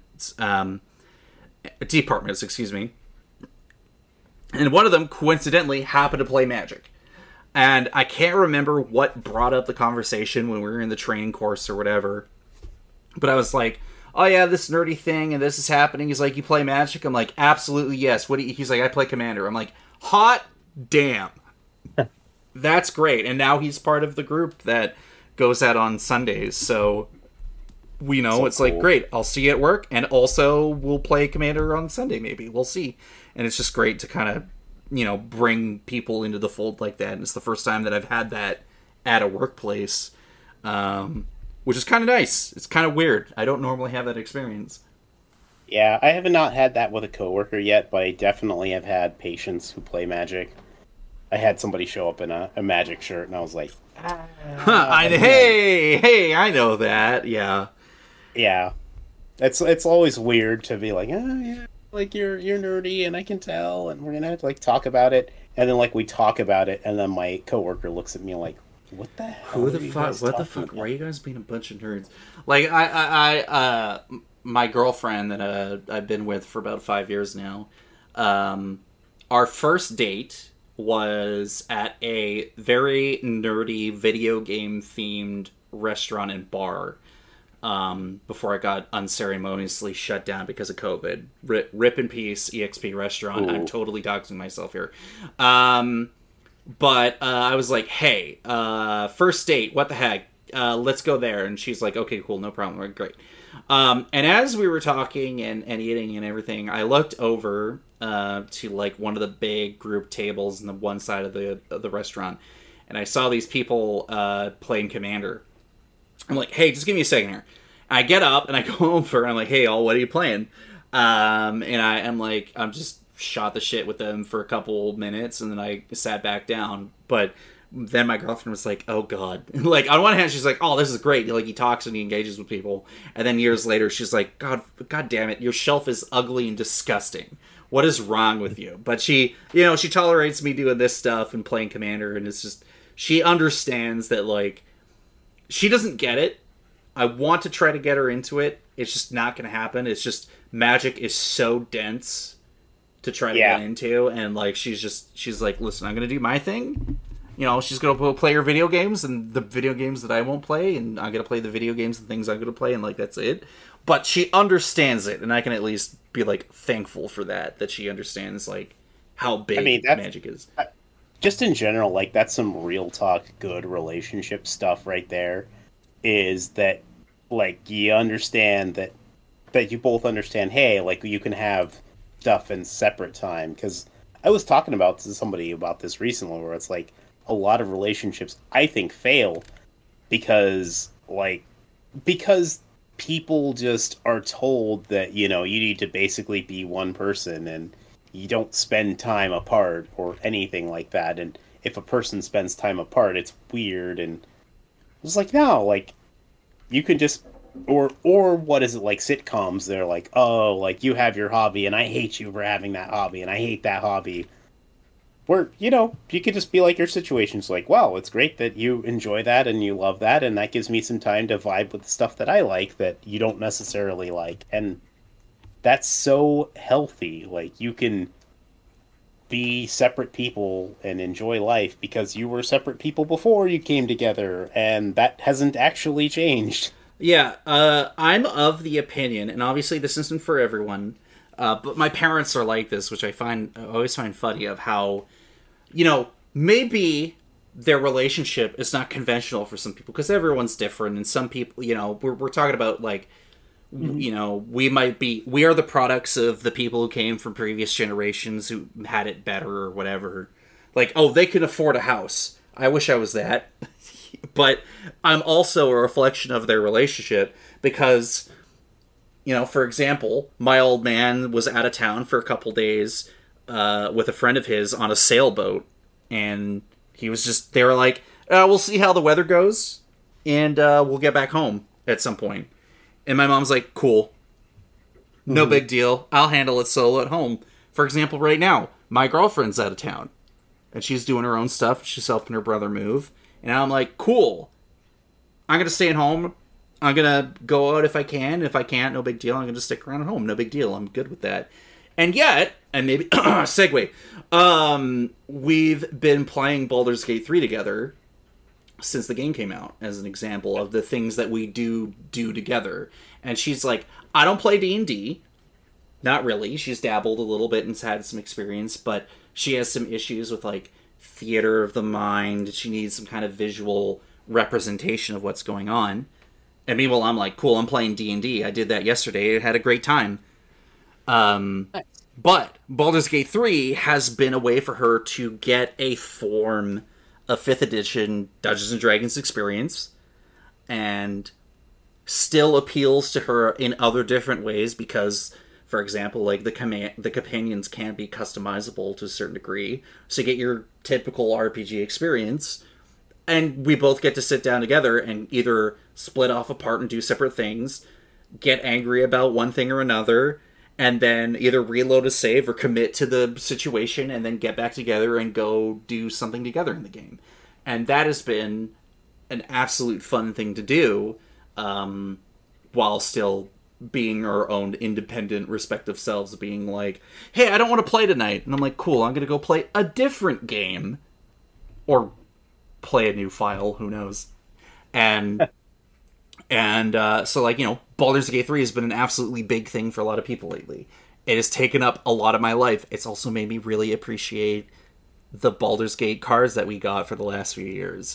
departments, excuse me. And one of them, coincidentally, happened to play Magic. And I can't remember what brought up the conversation when we were in the training course or whatever. But I was like, oh yeah, this nerdy thing and this is happening. He's like, you play Magic? I'm like, absolutely yes. He's like, I play Commander. I'm like, hot damn. That's great. And now he's part of the group that goes out on Sundays. So we know it's cool. Like, great, I'll see you at work. And also we'll play Commander on Sunday maybe. We'll see. And it's just great to kind of, bring people into the fold like that. And it's the first time that I've had that at a workplace, which is kind of nice. It's kind of weird. I don't normally have that experience. Yeah, I have not had that with a coworker yet, but I definitely have had patients who play Magic. I had somebody show up in a Magic shirt, and I was like, hey, I know that. Yeah. Yeah. It's always weird to be like, oh, yeah. Like, you're nerdy, and I can tell, and we're gonna have to, like, talk about it. And then, like, we talk about it, and then my coworker looks at me like, what the hell? What the fuck? Why are you guys being a bunch of nerds? Like, I my girlfriend that I've been with for about 5 years now, our first date was at a very nerdy video game themed restaurant and bar. Before I got unceremoniously shut down because of COVID. Rip in peace, EXP restaurant. Ooh. I'm totally doxing myself here. But I was like, hey, first date, what the heck? Let's go there. And she's like, okay, cool, no problem. We're great. And as we were talking and eating and everything, I looked over to like one of the big group tables on the one side of the restaurant. And I saw these people playing Commander. I'm like, hey, just give me a second here. And I get up and I go over and I'm like, hey, all, what are you playing? And I'm just shot the shit with them for a couple minutes and then I sat back down. But then my girlfriend was like, oh god. Like, on one hand, she's like, oh, this is great. Like, he talks and he engages with people. And then years later, she's like, god damn it, your shelf is ugly and disgusting. What is wrong with you? But she tolerates me doing this stuff and playing Commander, and it's just, she understands that, like, she doesn't get it. I want to try to get her into it. It's just not going to happen. It's just, Magic is so dense to try to get into, and, like, she's like, listen, I'm going to do my thing. She's going to play her video games, and the video games that I won't play, and I'm going to play the video games and things I'm going to play, and, like, that's it. But she understands it, and I can at least be, like, thankful for that she understands, like, how big Magic is. Just in general, like, that's some real talk, good relationship stuff right there, is that, like, you understand that you both understand, hey, like, you can have stuff in separate time. Because I was talking to somebody about this recently, where it's like, a lot of relationships, I think, fail because people just are told that, you need to basically be one person, and you don't spend time apart or anything like that. And if a person spends time apart, it's weird. And it's like, no, like, you can just, or what is it, like sitcoms? They're like, oh, like, you have your hobby and I hate you for having that hobby and I hate that hobby. Where, you could just be like, your situation's like, wow, it's great that you enjoy that and you love that, and that gives me some time to vibe with the stuff that I like that you don't necessarily like. And that's so healthy. Like, you can be separate people and enjoy life because you were separate people before you came together, and that hasn't actually changed. Yeah, I'm of the opinion, and obviously this isn't for everyone, but my parents are like this, which I always find funny, of how, maybe their relationship is not conventional for some people, because everyone's different, and some people, we're talking about, like, we are the products of the people who came from previous generations who had it better or whatever. Like, oh, they can afford a house. I wish I was that. But I'm also a reflection of their relationship because, for example, my old man was out of town for a couple days with a friend of his on a sailboat, and he was just, they were like, We'll see how the weather goes, and we'll get back home at some point. And my mom's like, cool. No big deal. I'll handle it solo at home. For example, right now, my girlfriend's out of town. And she's doing her own stuff. She's helping her brother move. And I'm like, cool. I'm going to stay at home. I'm going to go out if I can. If I can't, no big deal. I'm going to stick around at home. No big deal. I'm good with that. And yet, and maybe, segue, we've been playing Baldur's Gate 3 together since the game came out, as an example of the things that we do together. And she's like, I don't play D&D. Not really. She's dabbled a little bit and had some experience, but she has some issues with, like, theater of the mind. She needs some kind of visual representation of what's going on. And meanwhile, I'm like, cool, I'm playing D&D. I did that yesterday. I had a great time. But Baldur's Gate 3 has been a way for her to get a form of 5th edition Dungeons & Dragons experience, and still appeals to her in other different ways because, for example, like the companions can be customizable to a certain degree, so you get your typical RPG experience, and we both get to sit down together and either split off apart and do separate things, get angry about one thing or another, and then either reload a save or commit to the situation and then get back together and go do something together in the game. And that has been an absolute fun thing to do, while still being our own independent respective selves, being like, hey, I don't want to play tonight. And I'm like, cool, I'm going to go play a different game. Or play a new file, who knows. And so, like, you know, Baldur's Gate 3 has been an absolutely big thing for a lot of people lately. It has taken up a lot of my life. It's also made me really appreciate the Baldur's Gate cards that we got for the last few years.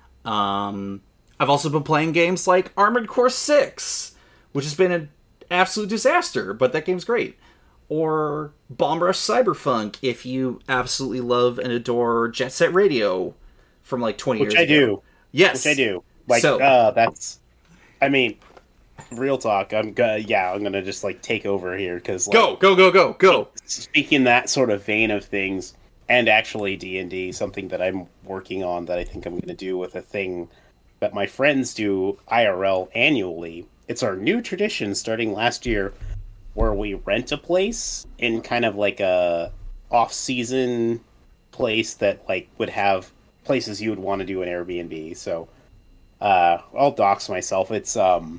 I've also been playing games like Armored Core 6, which has been an absolute disaster, but that game's great. Or Bomb Rush Cyberpunk, if you absolutely love and adore Jet Set Radio from like 20 years ago. Which I do. Yes. Which I do. Like, so, that's... I mean, real talk, I'm gonna just, like, take over here, because, like... Go! Speaking that sort of vein of things, and actually D&D, something that I'm working on that I think I'm gonna do with a thing that my friends do IRL annually. It's our new tradition starting last year, where we rent a place in kind of like a off-season place that like would have places you would want to do an Airbnb. So I'll dox myself. It's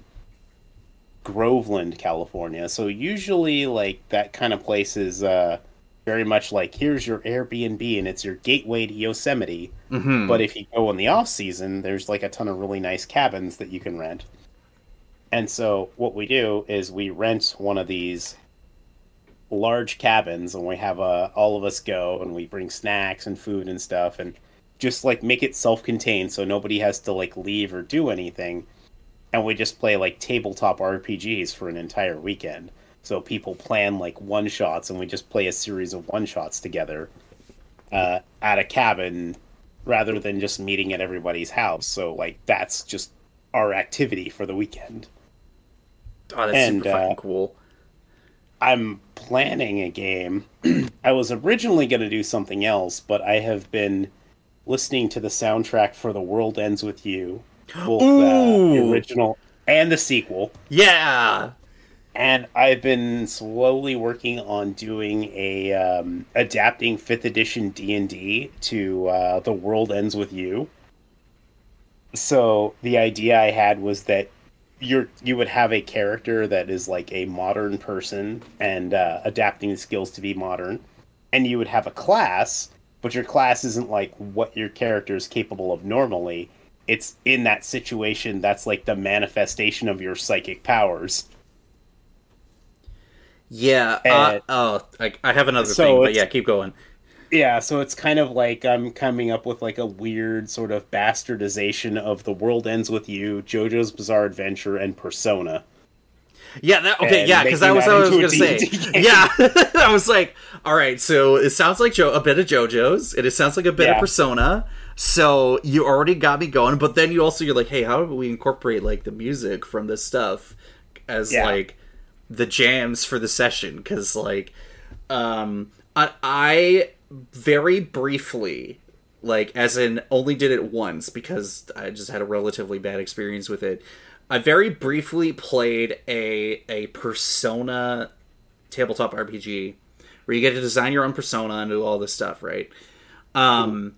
Groveland, California. So usually like that kind of place is very much like, here's your Airbnb and it's your gateway to Yosemite. Mm-hmm. But if you go in the off season, there's like a ton of really nice cabins that you can rent. And so what we do is we rent one of these large cabins, and we have all of us go, and we bring snacks and food and stuff, and just like make it self-contained so nobody has to like leave or do anything. And we just play like tabletop RPGs for an entire weekend. So people plan like one-shots, and we just play a series of one-shots together at a cabin rather than just meeting at everybody's house. So like that's just our activity for the weekend. Oh, that's super fucking cool. I'm planning a game. I was originally going to do something else, but I have been listening to the soundtrack for The World Ends With You, both the original and the sequel. Yeah! And I've been slowly working on doing a adapting 5th edition D&D to The World Ends With You. So the idea I had was that you would have a character that is like a modern person and adapting the skills to be modern, and you would have a class, but your class isn't like what your character is capable of normally. It's in that situation that's like the manifestation of your psychic powers. Yeah. I have another thing, but yeah, keep going. Yeah, so it's kind of like I'm coming up with like a weird sort of bastardization of The World Ends With You, JoJo's Bizarre Adventure, and Persona. Yeah, because that was what I was going to say. Yeah, I was like, all right, so it sounds like a bit of JoJo's, and it sounds like a bit of Persona, so you already got me going, but then you're like, hey, how do we incorporate like the music from this stuff as like the jams for the session? Because like, I very briefly like, as in only did it once because I just had a relatively bad experience with it. I very briefly played a Persona tabletop RPG where you get to design your own persona and do all this stuff, right? And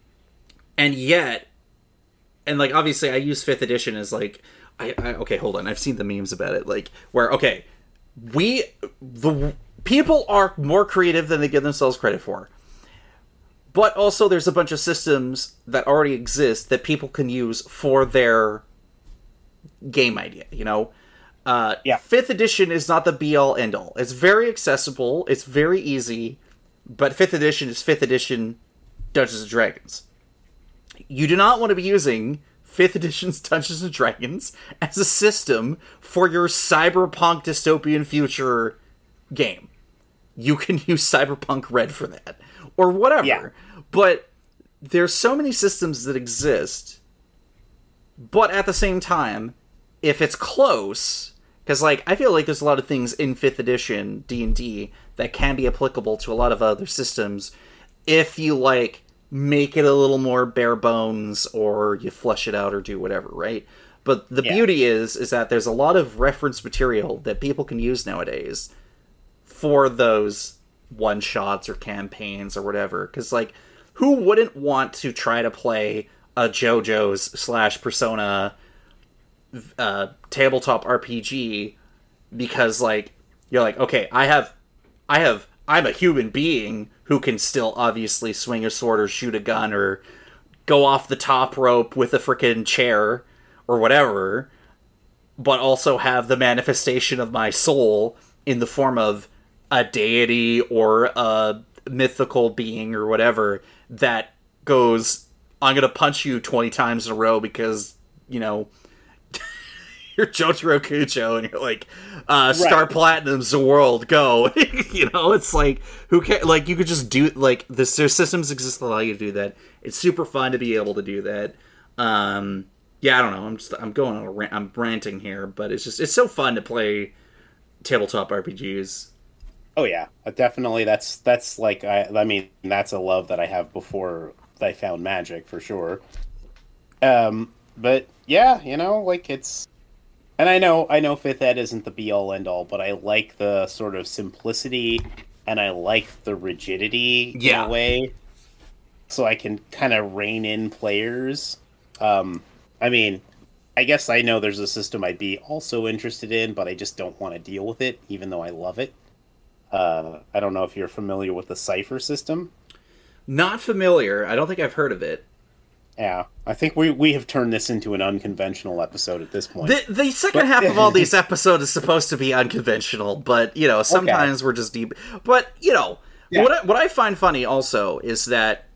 yet, and like, obviously I use 5th edition as like, okay, hold on, I've seen the memes about it, like, where, okay, the people are more creative than they give themselves credit for. But also there's a bunch of systems that already exist that people can use for their game idea, you know? Yeah. 5th edition is not the be-all, end-all. It's very accessible, it's very easy, but 5th edition is 5th edition Dungeons & Dragons. You do not want to be using 5th edition's Dungeons & Dragons as a system for your cyberpunk dystopian future game. You can use Cyberpunk Red for that, or whatever. Yeah. But there's so many systems that exist, but at the same time, if it's close, because, like, I feel like there's a lot of things in 5th edition D&D that can be applicable to a lot of other systems if you, like, make it a little more bare bones, or you flesh it out, or do whatever, right? But the beauty is that there's a lot of reference material that people can use nowadays for those one-shots or campaigns or whatever. Because, like, who wouldn't want to try to play a JoJo's / Persona tabletop RPG because, like, you're like, okay, I'm a human being who can still obviously swing a sword or shoot a gun or go off the top rope with a frickin' chair or whatever, but also have the manifestation of my soul in the form of a deity or a mythical being or whatever that goes, I'm gonna punch you 20 times in a row because, you know, you're Jotaro Kujo and you're like, Star Platinum's the world, go. You know, it's like, who can, like, you could just do, like, this, their systems exist that allow you to do that. It's super fun to be able to do that. Yeah, I don't know, I'm going on I'm ranting here, but it's so fun to play tabletop RPGs. Oh yeah, definitely. That's like, I mean, that's a love that I have before I found Magic, for sure. But yeah, you know, like, it's, and I know 5th Ed isn't the be-all, end-all, but I like the sort of simplicity, and I like the rigidity in a way, so I can kind of rein in players. I mean, I guess I know there's a system I'd be also interested in, but I just don't want to deal with it, even though I love it. I don't know if you're familiar with the Cypher system. Not familiar. I don't think I've heard of it. Yeah, I think we have turned this into an unconventional episode at this point. The second half of all these episodes is supposed to be unconventional, but, you know, sometimes we're just deep. But, you know, what I find funny also is that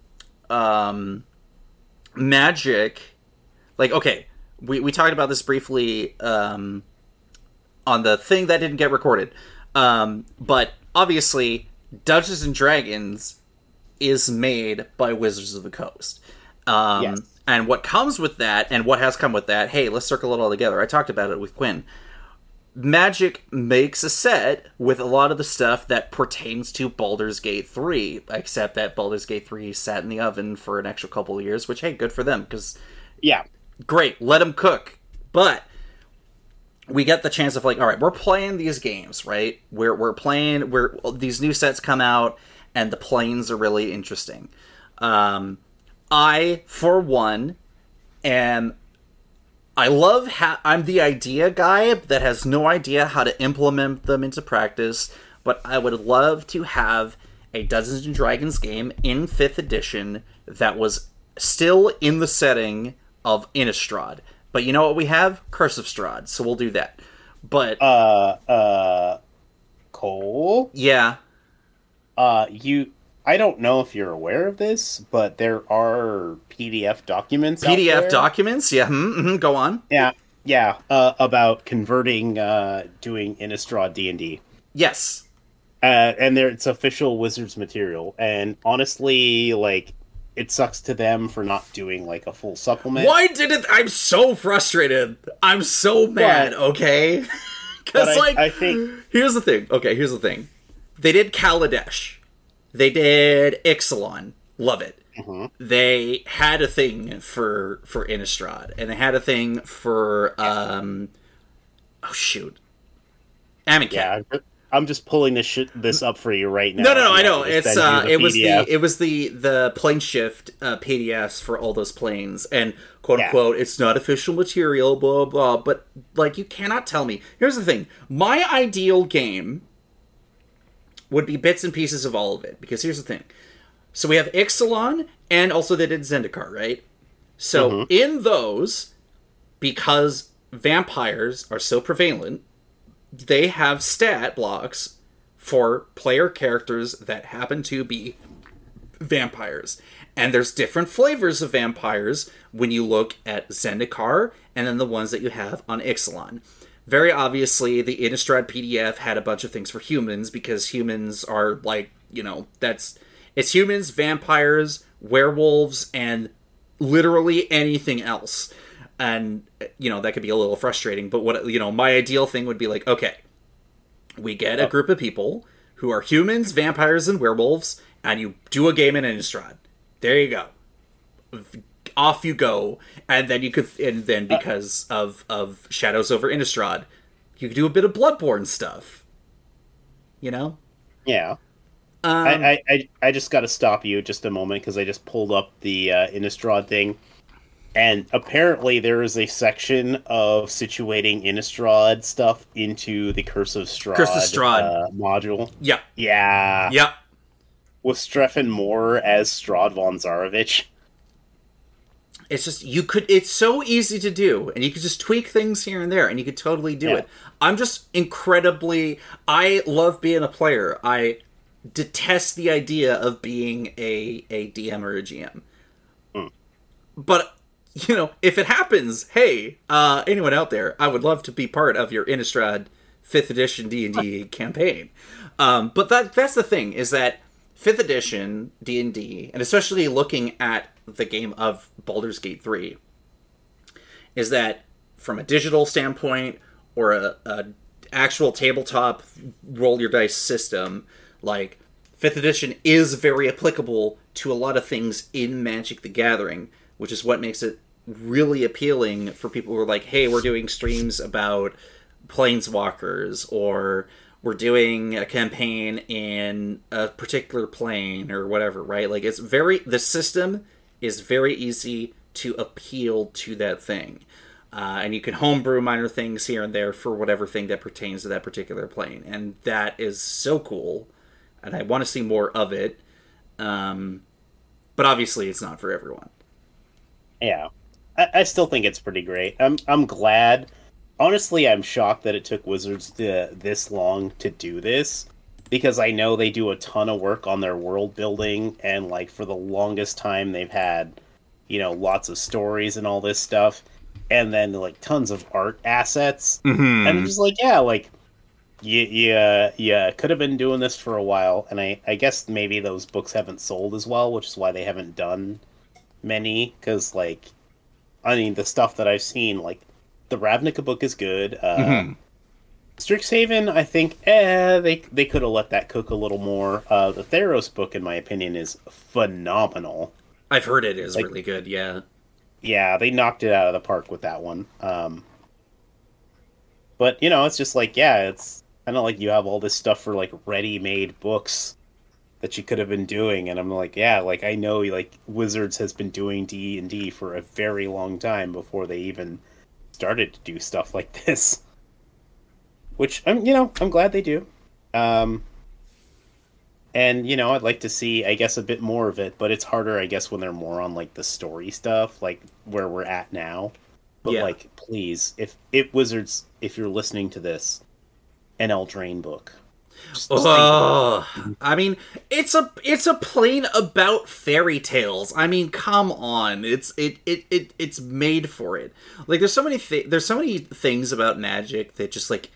Magic, like, okay, we talked about this briefly on the thing that didn't get recorded, but obviously Dungeons & Dragons is made by Wizards of the Coast. And what comes with that, and what has come with that, hey, let's circle it all together. I talked about it with Quinn. Magic makes a set with a lot of the stuff that pertains to Baldur's Gate 3, except that Baldur's Gate 3 sat in the oven for an extra couple of years, which, hey, good for them, because, great, let them cook. But we get the chance of, like, all right, we're playing these games, right? We're playing, these new sets come out, and the planes are really interesting. I, for one, I'm the idea guy that has no idea how to implement them into practice, but I would love to have a Dungeons & Dragons game in 5th edition that was still in the setting of Innistrad. But you know what we have? Curse of Strahd, so we'll do that. But Cole? Yeah. I don't know if you're aware of this, but there are PDF documents out there. Documents? Yeah, go on. Yeah, about converting, doing Innistrad D&D. Yes. And it's official Wizards material, and honestly, like, it sucks to them for not doing, like, a full supplement. Why didn't... I'm so frustrated. I'm so mad, okay? Because, like, I think... Here's the thing. They did Kaladesh. They did Ixalan. Love it. they had a thing for Innistrad, and they had a thing for Amonkhet. Yeah, I'm just pulling this up for you right now. No, I know. It's it PDF. was the plane shift PDFs for all those planes, and quote unquote, it's not official material, blah blah. But like, you cannot tell me. Here's the thing: my ideal game would be bits and pieces of all of it, because here's the thing. So we have Ixalan, and also they did Zendikar, right? So in those, because vampires are so prevalent, they have stat blocks for player characters that happen to be vampires. And there's different flavors of vampires when you look at Zendikar, and then the ones that you have on Ixalan. Very obviously, the Innistrad PDF had a bunch of things for humans, because humans are like, it's humans, vampires, werewolves, and literally anything else. And, that could be a little frustrating, but my ideal thing would be like, okay, we get a group of people who are humans, vampires, and werewolves, and you do a game in Innistrad. There you go. Off you go. And then because of Shadows over Innistrad, you could do a bit of Bloodborne stuff. Yeah. I just got to stop you just a moment, because I just pulled up the Innistrad thing. And apparently there is a section of situating Innistrad stuff into the Curse of Strahd, module. Yep. Yeah. Yep. With Stefan Moore as Strahd von Zarovich. It's just, it's so easy to do, and you could just tweak things here and there, and you could totally do it. I'm just I love being a player. I detest the idea of being a DM or a GM. But, if it happens, hey, anyone out there, I would love to be part of your Innistrad 5th edition D&D campaign. But that's the thing, is that 5th edition D&D, and especially looking at the game of Baldur's Gate 3, is that from a digital standpoint, or a actual tabletop roll your dice system, like, 5th edition is very applicable to a lot of things in Magic the Gathering, which is what makes it really appealing for people who are like, hey, we're doing streams about planeswalkers, or we're doing a campaign in a particular plane, or whatever, right? Like, the system is very easy to appeal to that thing. And you can homebrew minor things here and there for whatever thing that pertains to that particular plane. And that is so cool. And I want to see more of it. But obviously it's not for everyone. Yeah. I still think it's pretty great. I'm glad. Honestly, I'm shocked that it took Wizards this long to do this, because I know they do a ton of work on their world building, and like for the longest time they've had, lots of stories and all this stuff, and then like tons of art assets. And I'm just like, yeah, like could have been doing this for a while, and I guess maybe those books haven't sold as well, which is why they haven't done many, because like, I mean, the stuff that I've seen, like the Ravnica book is good. Strixhaven, I think, they could have let that cook a little more. The Theros book, in my opinion, is phenomenal. I've heard it is really good, yeah. Yeah, they knocked it out of the park with that one. But, it's just like, yeah, it's kind of like you have all this stuff for, like, ready-made books that you could have been doing, and I'm like, yeah, like, I know, like, Wizards has been doing D&D for a very long time before they even started to do stuff like this. Which, I'm glad they do. And, I'd like to see, I guess, a bit more of it, but it's harder, I guess, when they're more on, like, the story stuff, like, where we're at now. But, like, please, if Wizards, if you're listening to this, an Eldraine book. I mean, it's a plane about fairy tales. I mean, come on, it's made for it. Like, there's so many things about Magic that just like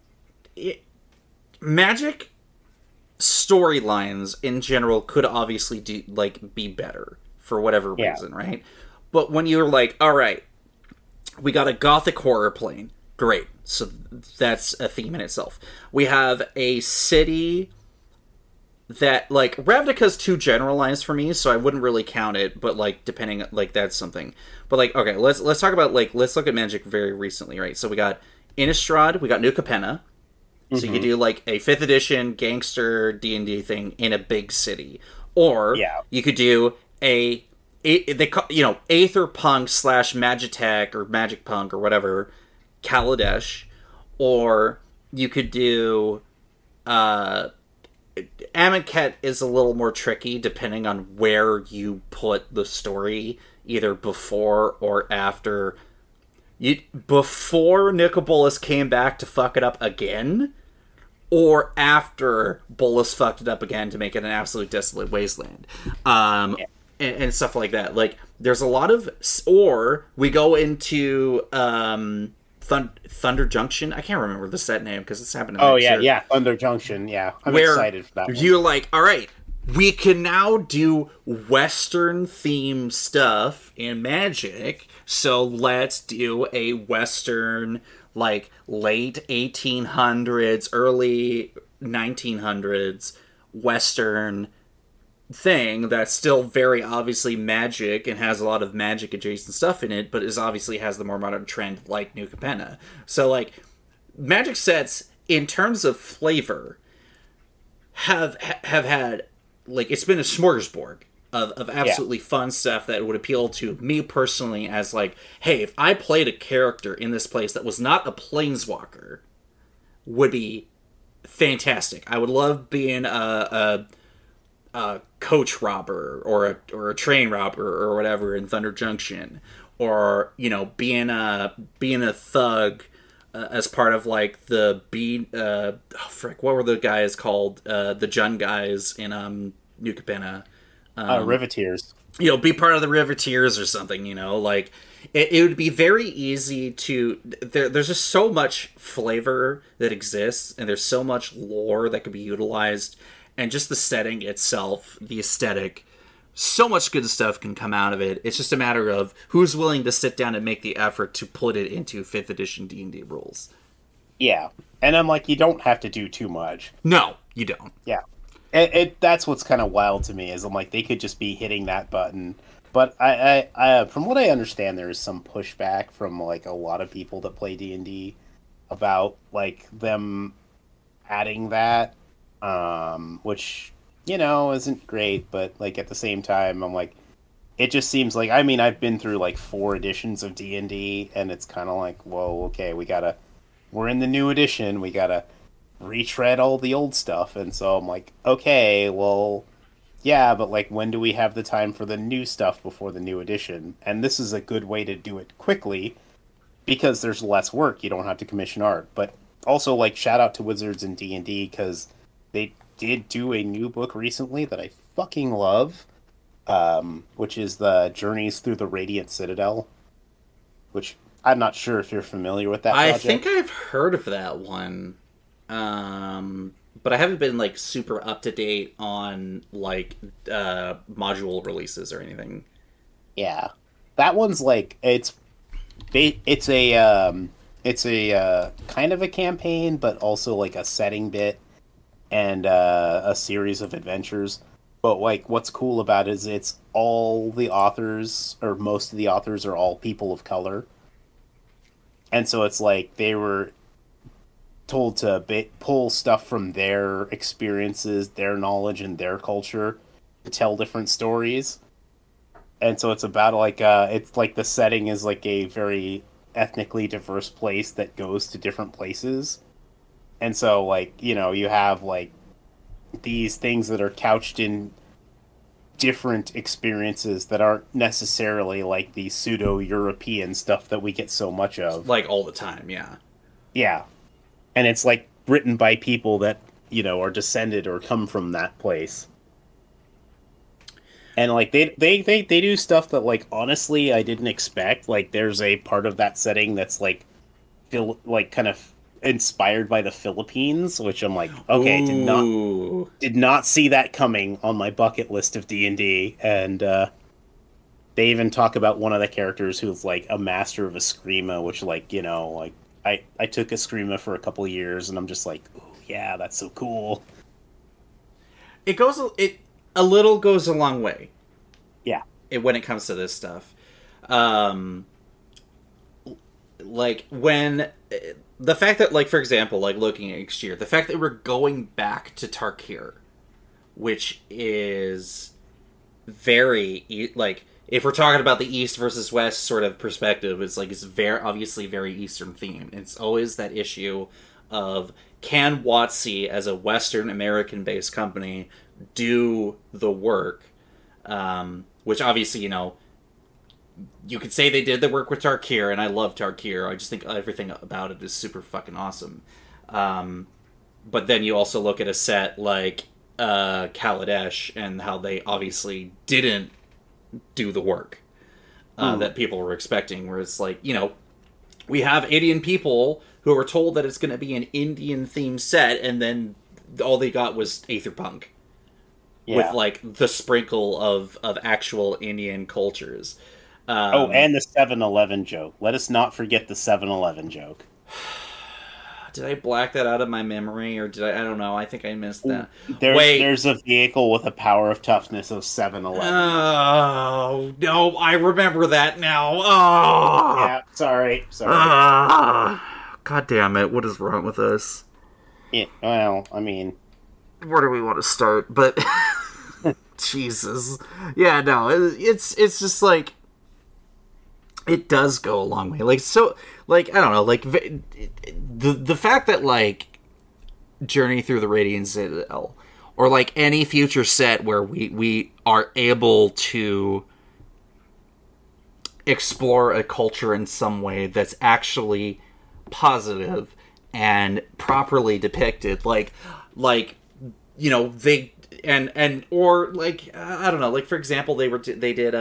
Magic storylines in general could obviously be better for whatever reason, right? But when you're like, all right, we got a gothic horror plane. Great. So that's a theme in itself. We have a city that, like, Ravnica's too generalized for me, so I wouldn't really count it, but, like, depending, like, that's something. But, like, okay, let's talk about, like, let's look at Magic very recently, right? So we got Innistrad, we got New Capenna, so you could do, like, a 5th edition gangster D&D thing in a big city. Or you could do Aetherpunk / Magitech or Magic Punk or whatever, Kaladesh. Or you could do... Amonkhet is a little more tricky depending on where you put the story, either before or after. Before Nicol Bolas came back to fuck it up again, or after Bolas fucked it up again to make it an absolute desolate wasteland. And stuff like that. Like, there's a lot of... Or we go into... Thunder Junction. I can't remember the set name because it's happened. Thunder Junction. Yeah, I'm excited for that one. You're like, all right, we can now do Western themed stuff in Magic, so let's do a Western, like, late 1800s, early 1900s Western thing that's still very obviously Magic and has a lot of Magic adjacent stuff in it, but is obviously has the more modern trend like New Capenna. So, like, Magic sets in terms of flavor have had, like, it's been a smorgasbord of absolutely fun stuff that would appeal to me personally as, like, hey, if I played a character in this place that was not a planeswalker, would be fantastic. I would love being a coach robber or a train robber or whatever in Thunder Junction, or, you know, being a thug as part of, like, the what were the guys called, the Jund guys in New Capenna, Riveteers. You know, be part of the Riveteers or something. You know, like, it would be very easy to... There's just so much flavor that exists, and there's so much lore that could be utilized. And just the setting itself, the aesthetic, so much good stuff can come out of it. It's just a matter of who's willing to sit down and make the effort to put it into 5th edition D&D rules. Yeah. And I'm like, you don't have to do too much. No, you don't. Yeah. That's what's kind of wild to me, is I'm like, they could just be hitting that button. But I from what I understand, there is some pushback from, like, a lot of people that play D&D about, like, them adding that. Which, you know, isn't great, but, like, at the same time, I'm like, it just seems like, I mean, I've been through, like, 4 editions of D&D, and it's kind of like, whoa, okay, we're in the new edition, we gotta retread all the old stuff, and so I'm like, okay, well, yeah, but, like, when do we have the time for the new stuff before the new edition? And this is a good way to do it quickly, because there's less work, you don't have to commission art, but also, like, shout out to Wizards and D&D, because they did do a new book recently that I fucking love, which is the Journeys Through the Radiant Citadel, which I'm not sure if you're familiar with that project. I think I've heard of that one, but I haven't been, like, super up to date on, like, module releases or anything. Yeah, that one's like it's a kind of a campaign, but also, like, a setting bit. And a series of adventures. But, like, what's cool about it is it's all the authors, or most of the authors, are all people of color. And so it's like they were told to pull stuff from their experiences, their knowledge, and their culture to tell different stories. And so it's about, like, it's like the setting is, like, a very ethnically diverse place that goes to different places. And so, like, you know, you have, like, these things that are couched in different experiences that aren't necessarily, like, the pseudo-European stuff that we get so much of. Like, all the time, yeah. Yeah. And it's, like, written by people that, you know, are descended or come from that place. And, like, they do stuff that, like, honestly, I didn't expect. Like, there's a part of that setting that's, like, kind of inspired by the Philippines, which I'm like, okay, did not see that coming on my bucket list of D&D. And they even talk about one of the characters who's, like, a master of Eskrima, which, like, you know, like, I took Eskrima for a couple years, and I'm just like, ooh, yeah, that's so cool. it a little goes a long way. Yeah. When it comes to this stuff. Like when the fact that, like, for example, like looking at next year, the fact that we're going back to Tarkir, which is very like, if we're talking about the East versus West sort of perspective, it's like, it's very obviously very Eastern themed. It's always that issue of, can WotC as a Western American based company do the work, which obviously, you know, you could say they did the work with Tarkir, and I love Tarkir. I just think everything about it is super fucking awesome. But then you also look at a set like Kaladesh and how they obviously didn't do the work that people were expecting, where it's like, you know, we have Indian people who were told that it's going to be an Indian themed set, and then all they got was Aetherpunk. Yeah. With like the sprinkle of actual Indian cultures. And the 7-Eleven joke. Let us not forget the 7-Eleven joke. Did I black that out of my memory, or did I don't know. I think I missed that. There's a vehicle with a power of toughness of 7-Eleven. Oh, no, I remember that now. Oh. Yeah, sorry. God damn it, what is wrong with us? Yeah, well, I mean, where do we want to start? But Jesus. Yeah, no, it's just like, it does go a long way. Like, so, like, I don't know, like, the fact that, like, Journey Through the Radiant Citadel, or, like, any future set where we are able to explore a culture in some way that's actually positive and properly depicted, like, you know, they, or, like, I don't know, like, for example, they did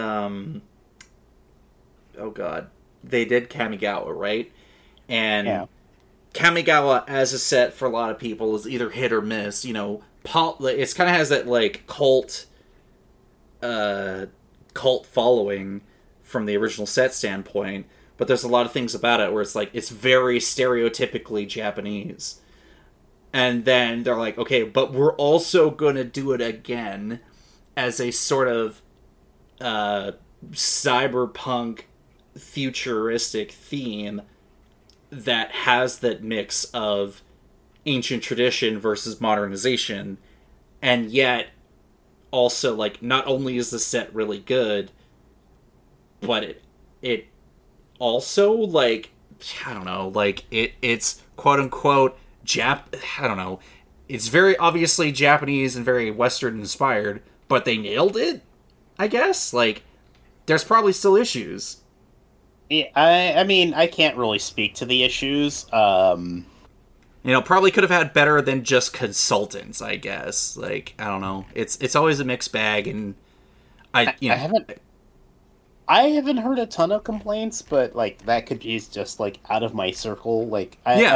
Kamigawa, right? And yeah. Kamigawa as a set for a lot of people is either hit or miss. You know, it's kind of has that like cult following from the original set standpoint, but there's a lot of things about it where it's like, it's very stereotypically Japanese. And then they're like, okay, but we're also going to do it again as a sort of cyberpunk futuristic theme that has that mix of ancient tradition versus modernization, and yet also, like, not only is the set really good, but it also, like, I don't know, like, it's quote unquote I don't know, it's very obviously Japanese and very Western inspired, but they nailed it, I guess. Like, there's probably still issues. Yeah, I mean, I can't really speak to the issues. You know, probably could have had better than just consultants, I guess. Like, I don't know. It's always a mixed bag, and I haven't heard a ton of complaints, but like that could be just like out of my circle. Like,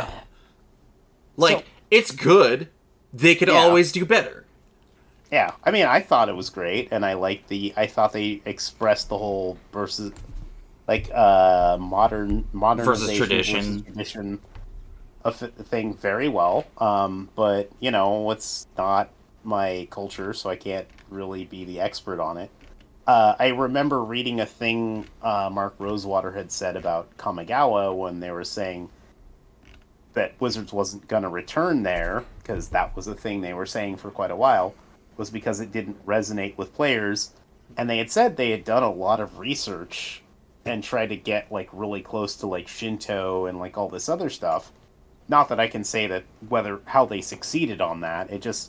it's good. They could always do better. Yeah, I mean, I thought it was great, and I thought they expressed the whole versus modernization versus tradition of thing very well. But you know, it's not my culture, so I can't really be the expert on it. I remember reading a thing Mark Rosewater had said about Kamigawa when they were saying that Wizards wasn't going to return there, because that was a thing they were saying for quite a while, was because it didn't resonate with players. And they had said they had done a lot of research and tried to get like really close to like Shinto and like all this other stuff. Not that I can say that how they succeeded on that. It just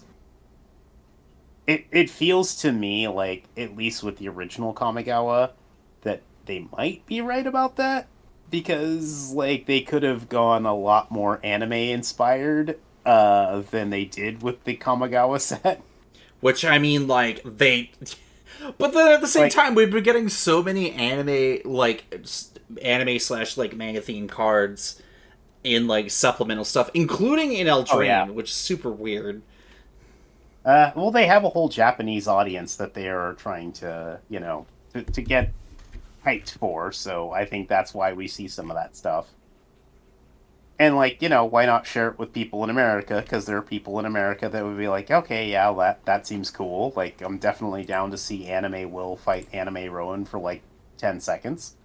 it feels to me like, at least with the original Kamigawa, that they might be right about that, because like they could have gone a lot more anime inspired than they did with the Kamigawa set. Which, I mean, like, but then at the same time, we've been getting so many anime slash like manga themed cards in like supplemental stuff, including in Eldraine, which is super weird. Well, they have a whole Japanese audience that they are trying to, you know, to get hyped for, so I think that's why we see some of that stuff. And, like, you know, why not share it with people in America? Because there are people in America that would be like, okay, yeah, that seems cool. Like, I'm definitely down to see Anime Will fight Anime Rowan for, like, 10 seconds.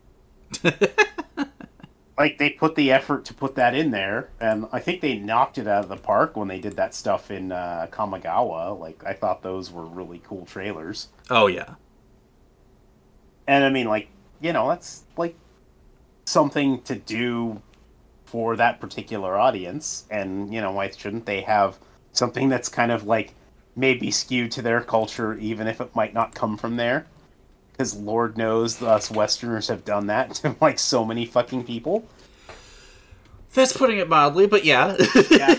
Like, they put the effort to put that in there, and I think they knocked it out of the park when they did that stuff in Kamigawa. Like, I thought those were really cool trailers. Oh, yeah. And, I mean, like, you know, that's, like, something to do for that particular audience, and, you know, why shouldn't they have something that's kind of, like, maybe skewed to their culture, even if it might not come from there? Because Lord knows us Westerners have done that to, like, so many fucking people. That's putting it mildly, but yeah. Yeah.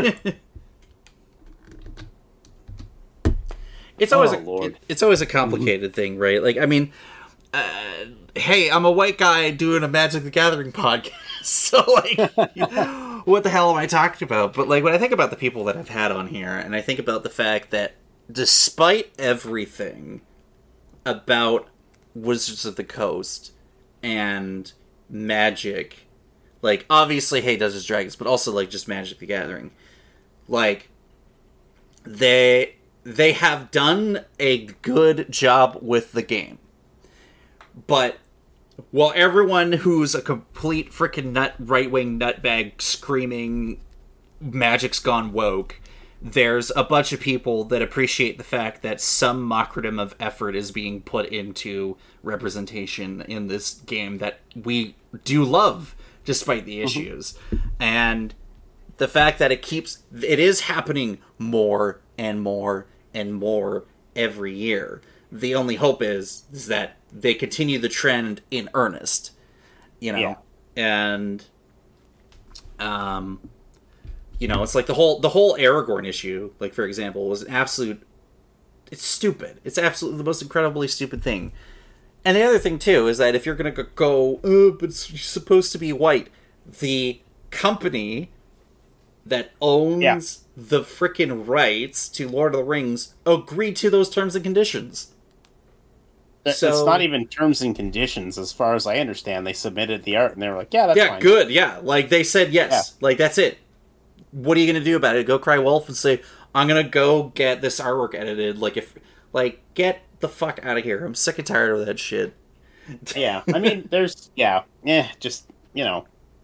It's always it's always a complicated thing, right? Like, I mean, hey, I'm a white guy doing a Magic the Gathering podcast, so, like, what the hell am I talking about? But, like, when I think about the people that I've had on here, and I think about the fact that despite everything about Wizards of the Coast and Magic, like, obviously, hey, Dungeons & Dragons, but also, like, just Magic the Gathering, like, they have done a good job with the game. But while everyone who's a complete freaking right-wing nutbag screaming Magic's gone woke, there's a bunch of people that appreciate the fact that some mockridom of effort is being put into representation in this game that we do love, despite the issues. And the fact that it is happening more and more and more every year. The only hope is that they continue the trend in earnest, you know? Yeah. And, you know, it's like the whole Aragorn issue, like, for example, was an absolute... It's stupid. It's absolutely the most incredibly stupid thing. And the other thing, too, is that if you're going to go, oh, but it's supposed to be white, the company that owns the frickin' rights to Lord of the Rings agreed to those terms and conditions. It's not even terms and conditions, as far as I understand. They submitted the art, and they were like, yeah, that's fine. Yeah, good, yeah. Like, they said yes. Yeah. Like, that's it. What are you going to do about it? Go cry wolf and say, I'm going to go get this artwork edited. Like, get the fuck out of here. I'm sick and tired of that shit. Yeah, I mean, just, you know.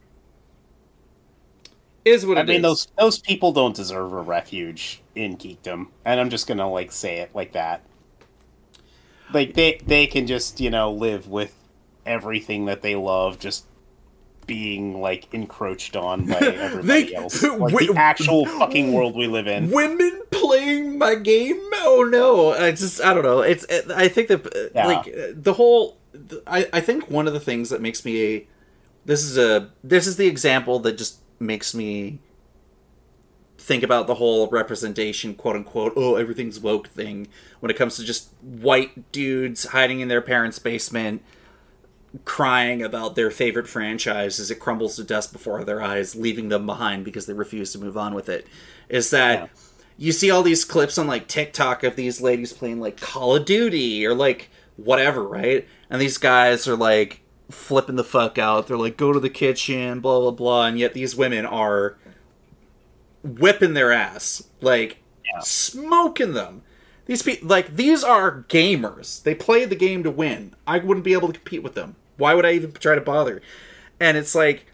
Is what it is. I mean, those people don't deserve a refuge in geekdom, and I'm just going to, like, say it like that. Like, they can just, you know, live with everything that they love just being, like, encroached on by everybody else. Like, the actual fucking world we live in. Women playing my game? Oh, no. I don't know. I think that, like, the whole... I think one of the things that makes me... This is the example that just makes me think about the whole representation, quote-unquote, oh, everything's woke thing, when it comes to just white dudes hiding in their parents' basement, crying about their favorite franchise as it crumbles to dust before their eyes, leaving them behind because they refuse to move on with it. Is that you see all these clips on, like, TikTok of these ladies playing, like, Call of Duty or, like, whatever, right? And these guys are, like, flipping the fuck out. They're like, go to the kitchen, blah, blah, blah. And yet these women are whipping their ass, like, smoking them. These people, like, these are gamers. They play the game to win. I wouldn't be able to compete with them. Why would I even try to bother? And it's like,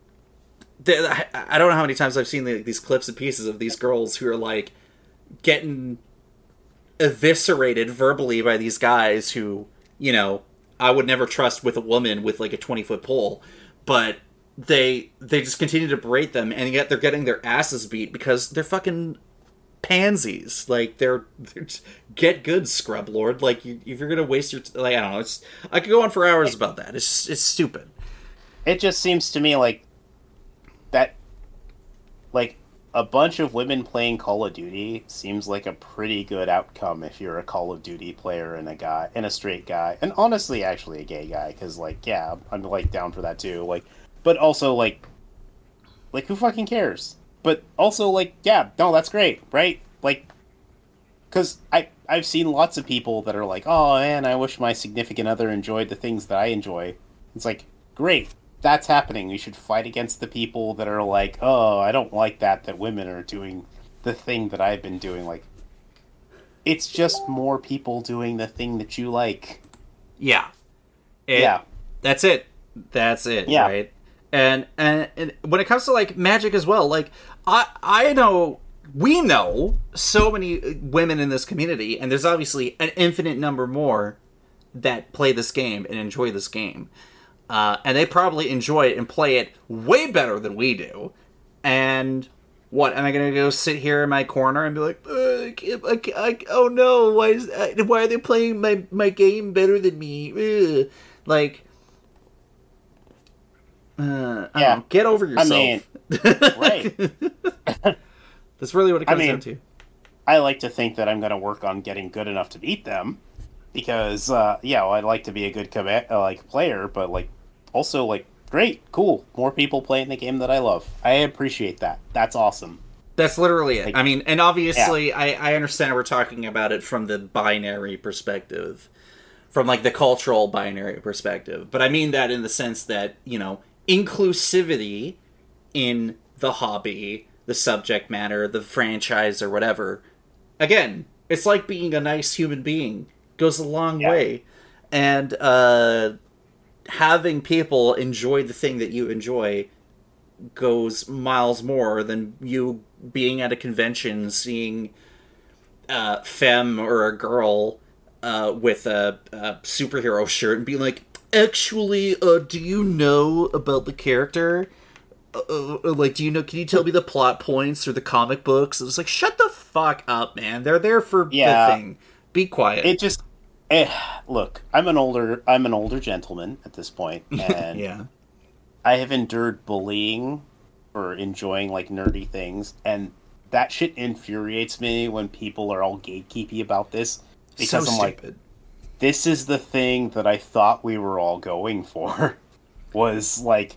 I don't know how many times I've seen these clips and pieces of these girls who are, like, getting eviscerated verbally by these guys who, you know, I would never trust with a woman with, like, a 20-foot pole. But they just continue to berate them, and yet they're getting their asses beat because they're fucking pansies. Like, they're just, get good, scrub lord. Like, if you're gonna waste your like, I don't know. I could go on for hours about that. It's stupid. It just seems to me like that, like, a bunch of women playing Call of Duty seems like a pretty good outcome if you're a Call of Duty player and a straight guy, and honestly, actually a gay guy, because, like, yeah, I'm, like, down for that too. Like, but also, like, who fucking cares? But also, like, yeah, no, that's great, right? Like, because I've seen lots of people that are like, oh man, I wish my significant other enjoyed the things that I enjoy. It's like, great, that's happening. We should fight against the people that are like, oh, I don't like that women are doing the thing that I've been doing. Like, it's just more people doing the thing that you like. Yeah. Yeah. That's it. That's it, Yeah. right? And when it comes to, like, Magic as well, like, I know, we know so many women in this community, and there's obviously an infinite number more that play this game and enjoy this game. And they probably enjoy it and play it way better than we do. And what, am I going to go sit here in my corner and be like, oh no, why are they playing my game better than me? Ugh. Like, I don't know, get over yourself. I mean, right. That's really what it comes down to. I like to think that I'm going to work on getting good enough to beat them. Because, I'd like to be a good player, but, like, also, like, great, cool. More people playing the game that I love. I appreciate that. That's awesome. That's literally it. Like, I mean, and obviously, I understand we're talking about it from the binary perspective. From, like, the cultural binary perspective. But I mean that in the sense that, you know, inclusivity in the hobby, the subject matter, the franchise, or whatever. Again, it's like being a nice human being. Goes a long way. And having people enjoy the thing that you enjoy goes miles more than you being at a convention seeing femme or a girl with a superhero shirt and being like, actually, do you know about the character? Like, can you tell me the plot points or the comic books? It was like, shut the fuck up, man. They're there for the thing. Be quiet. It just look. I'm an older gentleman at this point, and yeah, I have endured bullying for enjoying like nerdy things, and that shit infuriates me when people are all gatekeepy about this because I'm stupid. Like, this is the thing that I thought we were all going for. Was like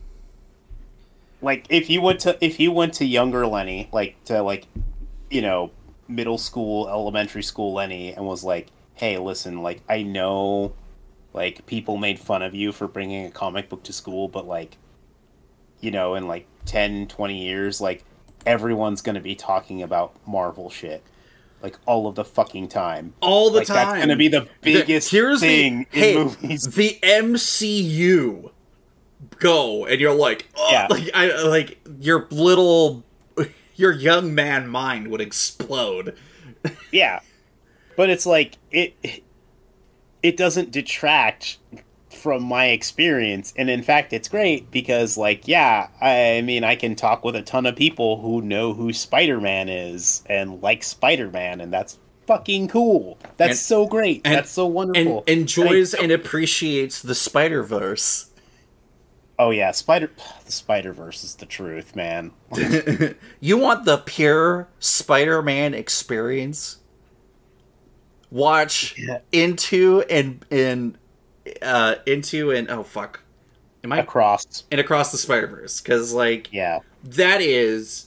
if you went to younger Lenny, like to like, you know, middle school, elementary school Lenny, and was like, hey, listen, like, I know, like, people made fun of you for bringing a comic book to school, but, like, you know, in, like, 10, 20 years, like, everyone's gonna be talking about Marvel shit. Like, all of the fucking time. All the like, time. That's gonna be the biggest thing in movies. The MCU. Go. And you're like, oh, like, your young man mind would explode. Yeah. But it's like, it doesn't detract from my experience. And in fact, it's great because, like, yeah, I mean, I can talk with a ton of people who know who Spider-Man is and like Spider-Man, and that's fucking cool. That's so great. That's so wonderful. And enjoys and appreciates the Spider-Verse. Oh, yeah, the Spider-Verse is the truth, man. You want the pure Spider-Man experience? Watch Into and oh fuck, am I Across the Spider-Verse? Because like, that is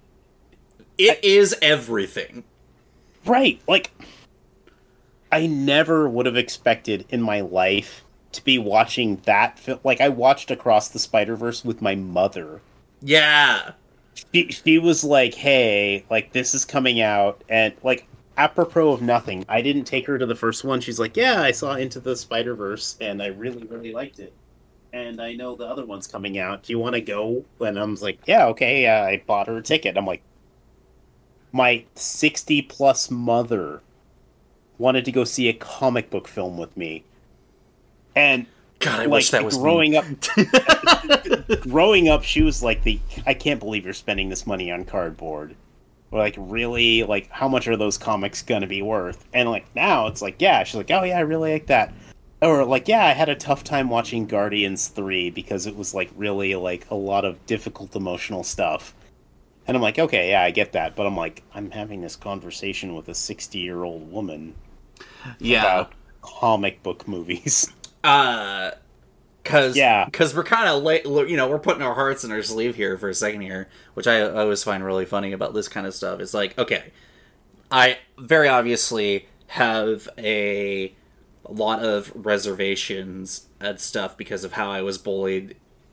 everything, right? Like, I never would have expected in my life to be watching that film. Like, I watched Across the Spider-Verse with my mother. Yeah, she was like, "Hey, like, this is coming out," and like, apropos of nothing, I didn't take her to the first one. She's like, yeah, I saw Into the Spider-Verse, and I really, really liked it. And I know the other one's coming out. Do you want to go? And I was like, yeah, okay. I bought her a ticket. I'm like, my 60-plus mother wanted to go see a comic book film with me. And God, I wish that was growing up. Growing up, she was like, I can't believe you're spending this money on cardboard. Or like, really, like, how much are those comics gonna be worth? And like, now it's like, yeah, she's like, oh yeah, I really like that. Or like, yeah, I had a tough time watching Guardians 3 because it was like really like a lot of difficult emotional stuff. And I'm like, okay, yeah, I get that. But I'm like, I'm having this conversation with a 60-year-old woman about comic book movies. Because we're kind of late, you know, we're putting our hearts in our sleeve here for a second here, which I always find really funny about this kind of stuff. It's like, okay, I very obviously have a lot of reservations and stuff because of how I was bullied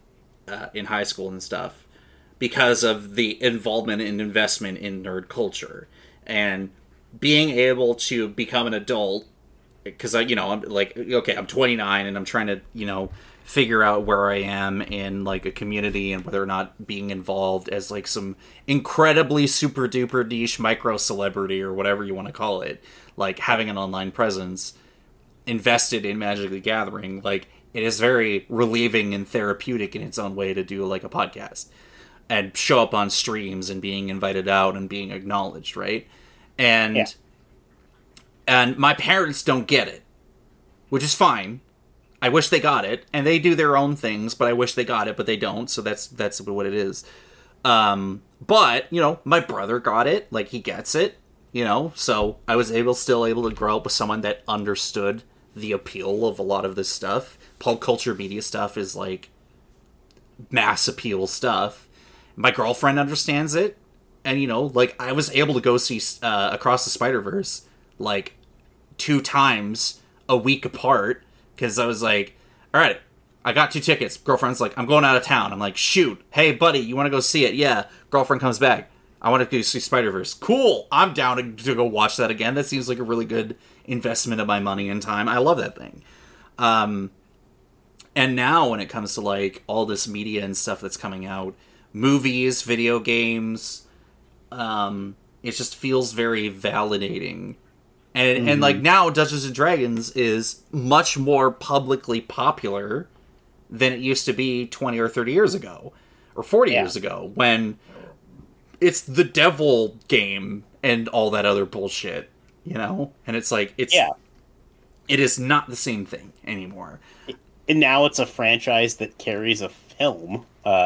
in high school and stuff because of the involvement and investment in nerd culture. And being able to become an adult, because I'm like, okay, I'm 29 and I'm trying to, figure out where I am in like a community and whether or not being involved as like some incredibly super duper niche micro celebrity or whatever you want to call it, like having an online presence invested in Magic the Gathering, like it is very relieving and therapeutic in its own way to do like a podcast and show up on streams and being invited out and being acknowledged, right? And my parents don't get it, which is fine. I wish they got it, and they do their own things, but I wish they got it, but they don't, so that's what it is. But, my brother got it, like, he gets it, so I was still able to grow up with someone that understood the appeal of a lot of this stuff. Pulp culture media stuff is, like, mass appeal stuff. My girlfriend understands it, and, I was able to go see Across the Spider-Verse, like, 2 times a week apart, because I was like, all right, I got 2 tickets. Girlfriend's like, I'm going out of town. I'm like, shoot. Hey, buddy, you want to go see it? Yeah. Girlfriend comes back. I want to go see Spider-Verse. Cool. I'm down to go watch that again. That seems like a really good investment of my money and time. I love that thing. And now when it comes to, like, all this media and stuff that's coming out, movies, video games, it just feels very validating. And like, now Dungeons & Dragons is much more publicly popular than it used to be 20 or 30 years ago, or 40 years ago, when it's the devil game and all that other bullshit, And it's like, it is not the same thing anymore. And now it's a franchise that carries a film,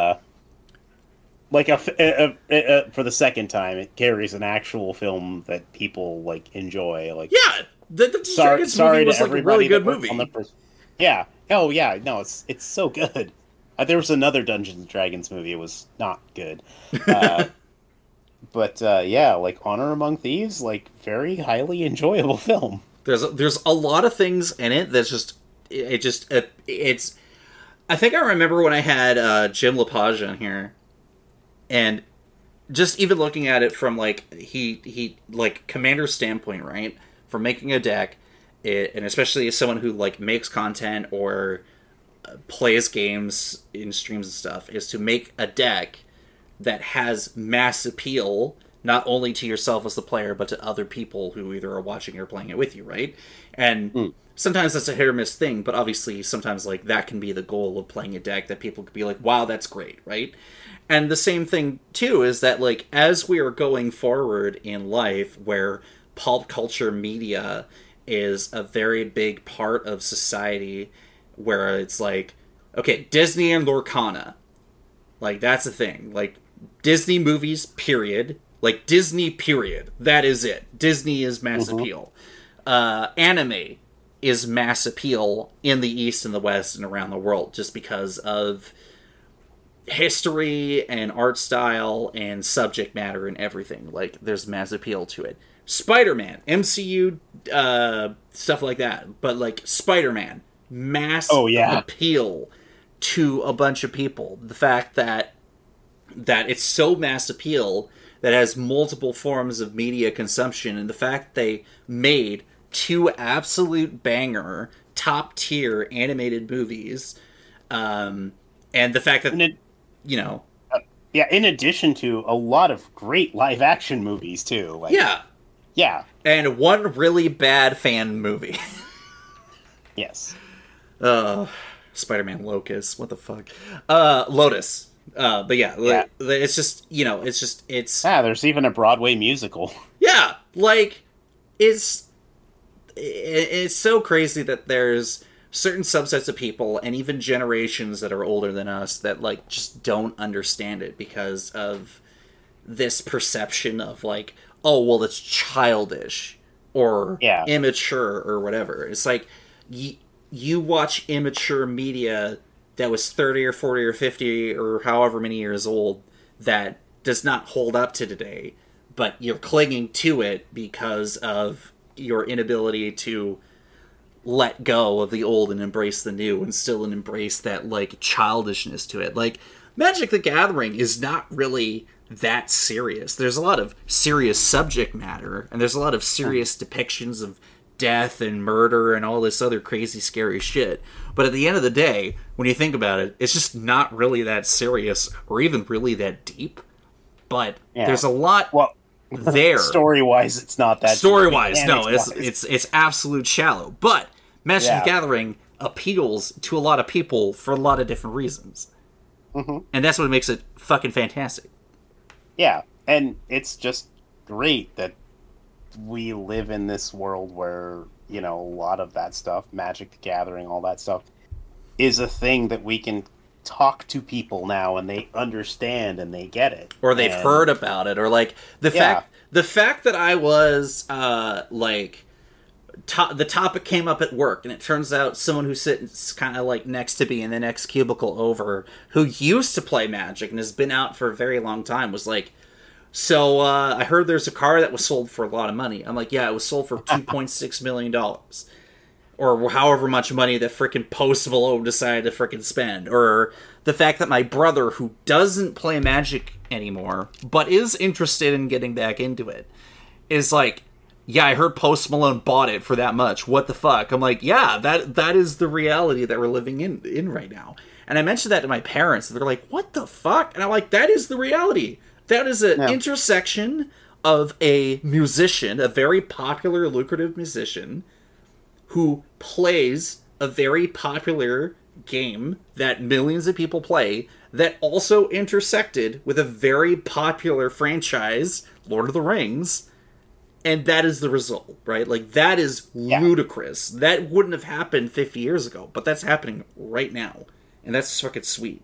like for the second time, it carries an actual film that people like enjoy. Like, yeah, the Dragons movie was like a really good movie. Yeah. Oh yeah. No, it's so good. There was another Dungeons and Dragons movie. It was not good. But yeah, like Honor Among Thieves, like very highly enjoyable film. There's a lot of things in it that's just it's. I think I remember when I had Jim Lepage on here. And just even looking at it from, like, he like, Commander's standpoint, right? For making a deck, and especially as someone who, like, makes content or plays games in streams and stuff, is to make a deck that has mass appeal, not only to yourself as the player, but to other people who either are watching or playing it with you, right? And sometimes that's a hit or miss thing, but obviously sometimes, like, that can be the goal of playing a deck, that people could be like, wow, that's great, right? And the same thing, too, is that, like, as we are going forward in life, where pulp culture media is a very big part of society, where it's like, okay, Disney and Lorcana, like, that's a thing. Like, Disney movies, period. Like, Disney, period. That is it. Disney is mass appeal. Anime is mass appeal in the East and the West and around the world, just because of history and art style and subject matter and everything. Like, there's mass appeal to it. Spider-Man, MCU, stuff like that. But, like, Spider-Man, mass appeal to a bunch of people. The fact that it's so mass appeal that has multiple forms of media consumption, and the fact that they made 2 absolute banger, top-tier animated movies, and the fact that, yeah, in addition to a lot of great live-action movies, too. Like, yeah. And 1 really bad fan movie. Yes. Spider-Man Locust, what the fuck? Lotus. But yeah, it's just, it's... there's even a Broadway musical. Yeah, like, it's so crazy that there's certain subsets of people, and even generations that are older than us, that, like, just don't understand it because of this perception of, like, oh, well, it's childish, or immature, or whatever. It's like, you watch immature media that was 30 or 40 or 50 or however many years old that does not hold up to today, but you're clinging to it because of your inability to let go of the old and embrace the new, and still embrace that, like, childishness to it. Like, Magic the Gathering is not really that serious. There's a lot of serious subject matter, and there's a lot of serious depictions of death and murder and all this other crazy, scary shit. But at the end of the day, when you think about it, it's just not really that serious or even really that deep. But there's a lot there. Story-wise, it's not that Story-wise, no, it's absolute shallow. But Magic the Gathering appeals to a lot of people for a lot of different reasons. Mm-hmm. And that's what makes it fucking fantastic. Yeah, and it's just great that we live in this world where, you know, a lot of that stuff, Magic the Gathering, all that stuff, is a thing that we can talk to people now and they understand and they get it. Or they've heard about it, or like the fact that I was the topic came up at work, and it turns out someone who sits kind of like next to me in the next cubicle over, who used to play Magic and has been out for a very long time, was like, so I heard there's a car that was sold for a lot of money. I'm like, yeah, it was sold for $2.6 million. Or however much money that frickin' Post Malone decided to frickin' spend. Or the fact that my brother, who doesn't play Magic anymore, but is interested in getting back into it, is like, yeah, I heard Post Malone bought it for that much. What the fuck? I'm like, yeah, that is the reality that we're living in right now. And I mentioned that to my parents, and they're like, what the fuck? And I'm like, that is the reality. That is an intersection of a musician, a very popular, lucrative musician, who plays a very popular game that millions of people play, that also intersected with a very popular franchise, Lord of the Rings, and that is the result, right? Like, that is ludicrous. That wouldn't have happened 50 years ago, but that's happening right now, and that's fucking sweet.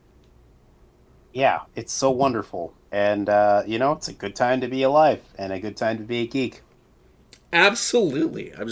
Yeah, it's so wonderful. And, you know, it's a good time to be alive and a good time to be a geek. Absolutely. I'm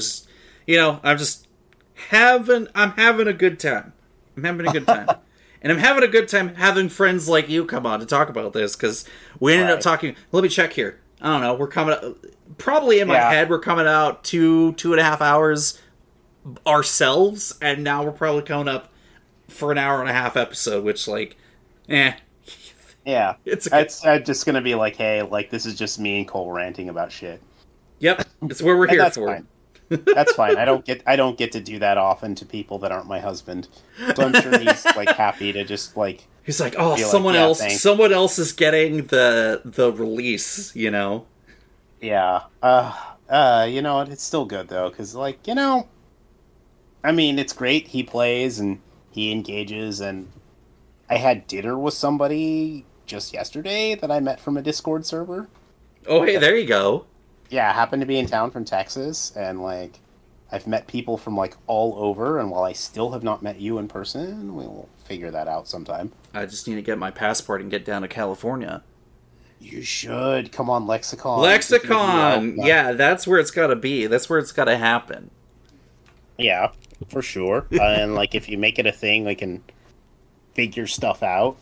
having a good time. I'm having a good time. And I'm having a good time having friends like you come on to talk about this, because we ended up talking, let me check here. I don't know, we're coming out, probably in my head, we're coming out 2.5 hours ourselves, and now we're probably coming up for an hour and a half episode, which, like, Yeah, it's just gonna be like, hey, like, this is just me and Cole ranting about shit. Yep, it's what we're here for. Fine. That's fine. I don't get to do that often to people that aren't my husband. So I'm sure he's like happy to just like. He's like, oh, someone else is getting the release, you know. Yeah. You know, it's still good though, because, like, you know, I mean, it's great. He plays and he engages, and I had dinner with somebody just yesterday that I met from a Discord server. Oh, hey, there you go. Yeah, I happened to be in town from Texas, and, like, I've met people from, like, all over, and while I still have not met you in person, we'll figure that out sometime. I just need to get my passport and get down to California. You should. Come on, Lexicon. Lexicon! Yeah, that's where it's gotta be. That's where it's gotta happen. Yeah, for sure. And, like, if you make it a thing, we can figure stuff out.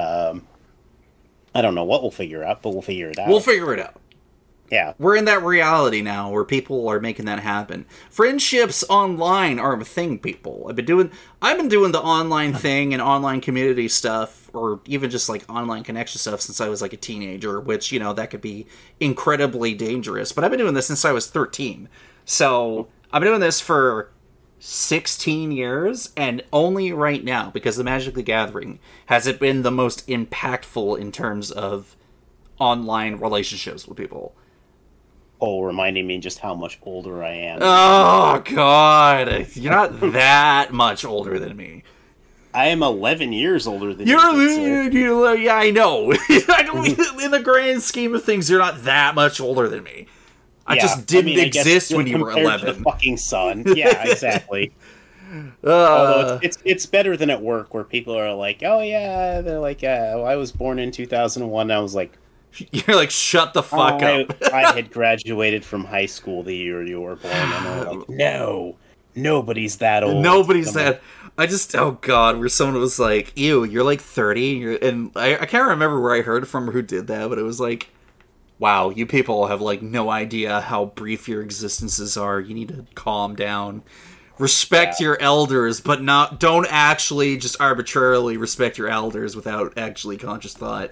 I don't know what we'll figure out, but we'll figure it out. We'll figure it out. Yeah. We're in that reality now where people are making that happen. Friendships online are a thing, people. I've been doing the online thing and online community stuff, or even just like online connection stuff, since I was like a teenager, which, you know, that could be incredibly dangerous. But I've been doing this since I was 13. So I've been doing this for 16 years, and only right now, because of Magic the Gathering, has it been the most impactful in terms of online relationships with people. Oh, reminding me just how much older I am. Oh, God. You're not that much older than me. I am 11 years older than you. Yeah, I know. In the grand scheme of things, you're not that much older than me. I just didn't exist when you were 11. To the fucking sun. Yeah, exactly. Although it's better than at work, where people are like, oh, yeah, they're like, I was born in 2001. I was like, you're like, shut the fuck up. I had graduated from high school the year you were born, and they're like, no, nobody's that old. Nobody's that. I just, oh God, where someone was like, ew, you're like 30, and I can't remember where I heard from or who did that, but it was like, wow, you people have like no idea how brief your existences are. You need to calm down. respect your elders, but don't actually just arbitrarily respect your elders without actually conscious thought.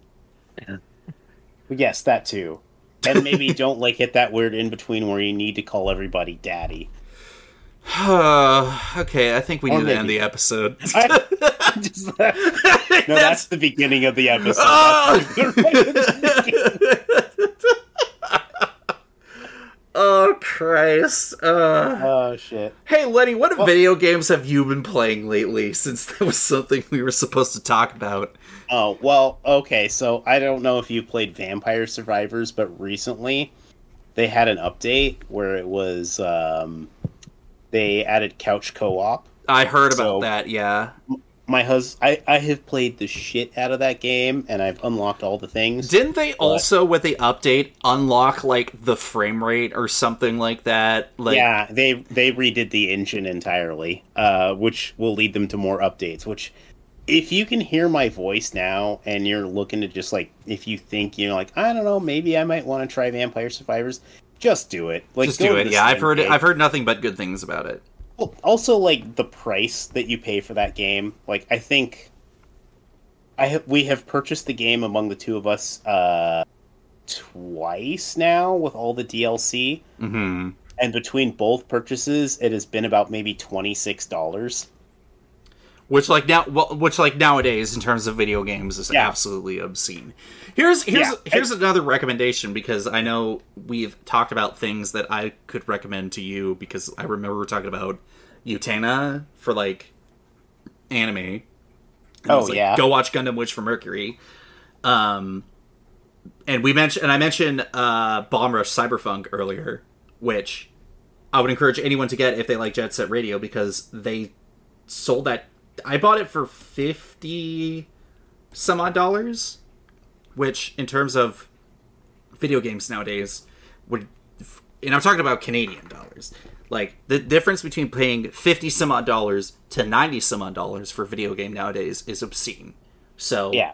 Yes, that too. And maybe don't like hit that weird in between where you need to call everybody daddy. Okay, I think we need to end the episode. That's the beginning of the episode. Oh, Christ. Oh, shit. Hey, Lenny, what video games have you been playing lately, since that was something we were supposed to talk about? Oh, well, okay, so I don't know if you played Vampire Survivors, but recently they had an update where it was, they added couch co-op. I heard about that, yeah. I have played the shit out of that game, and I've unlocked all the things. Didn't they also, with the update, unlock, like, the frame rate or something like that? Like... Yeah, they redid the engine entirely, which will lead them to more updates, which, if you can hear my voice now, and you're looking to just, like, if you think, you know, like, I don't know, maybe I might want to try Vampire Survivors, just do it. Like, just do it, yeah, I've heard nothing but good things about it. Well, also, like, the price that you pay for that game, like, I think we have purchased the game among the two of us twice now with all the DLC. Mm-hmm. And between both purchases, it has been about maybe $26. Which nowadays, in terms of video games, is absolutely obscene. Here's another recommendation, because I know we've talked about things that I could recommend to you, because I remember we're talking about Utena for, like, anime. And go watch Gundam Witch for Mercury. And I mentioned Bomb Rush Cyberpunk earlier, which I would encourage anyone to get if they like Jet Set Radio, because they sold that. I bought it for $50 some odd, which in terms of video games nowadays would, and I'm talking about Canadian dollars, like the difference between paying $50 some odd to $90 some odd for a video game nowadays is obscene. So yeah,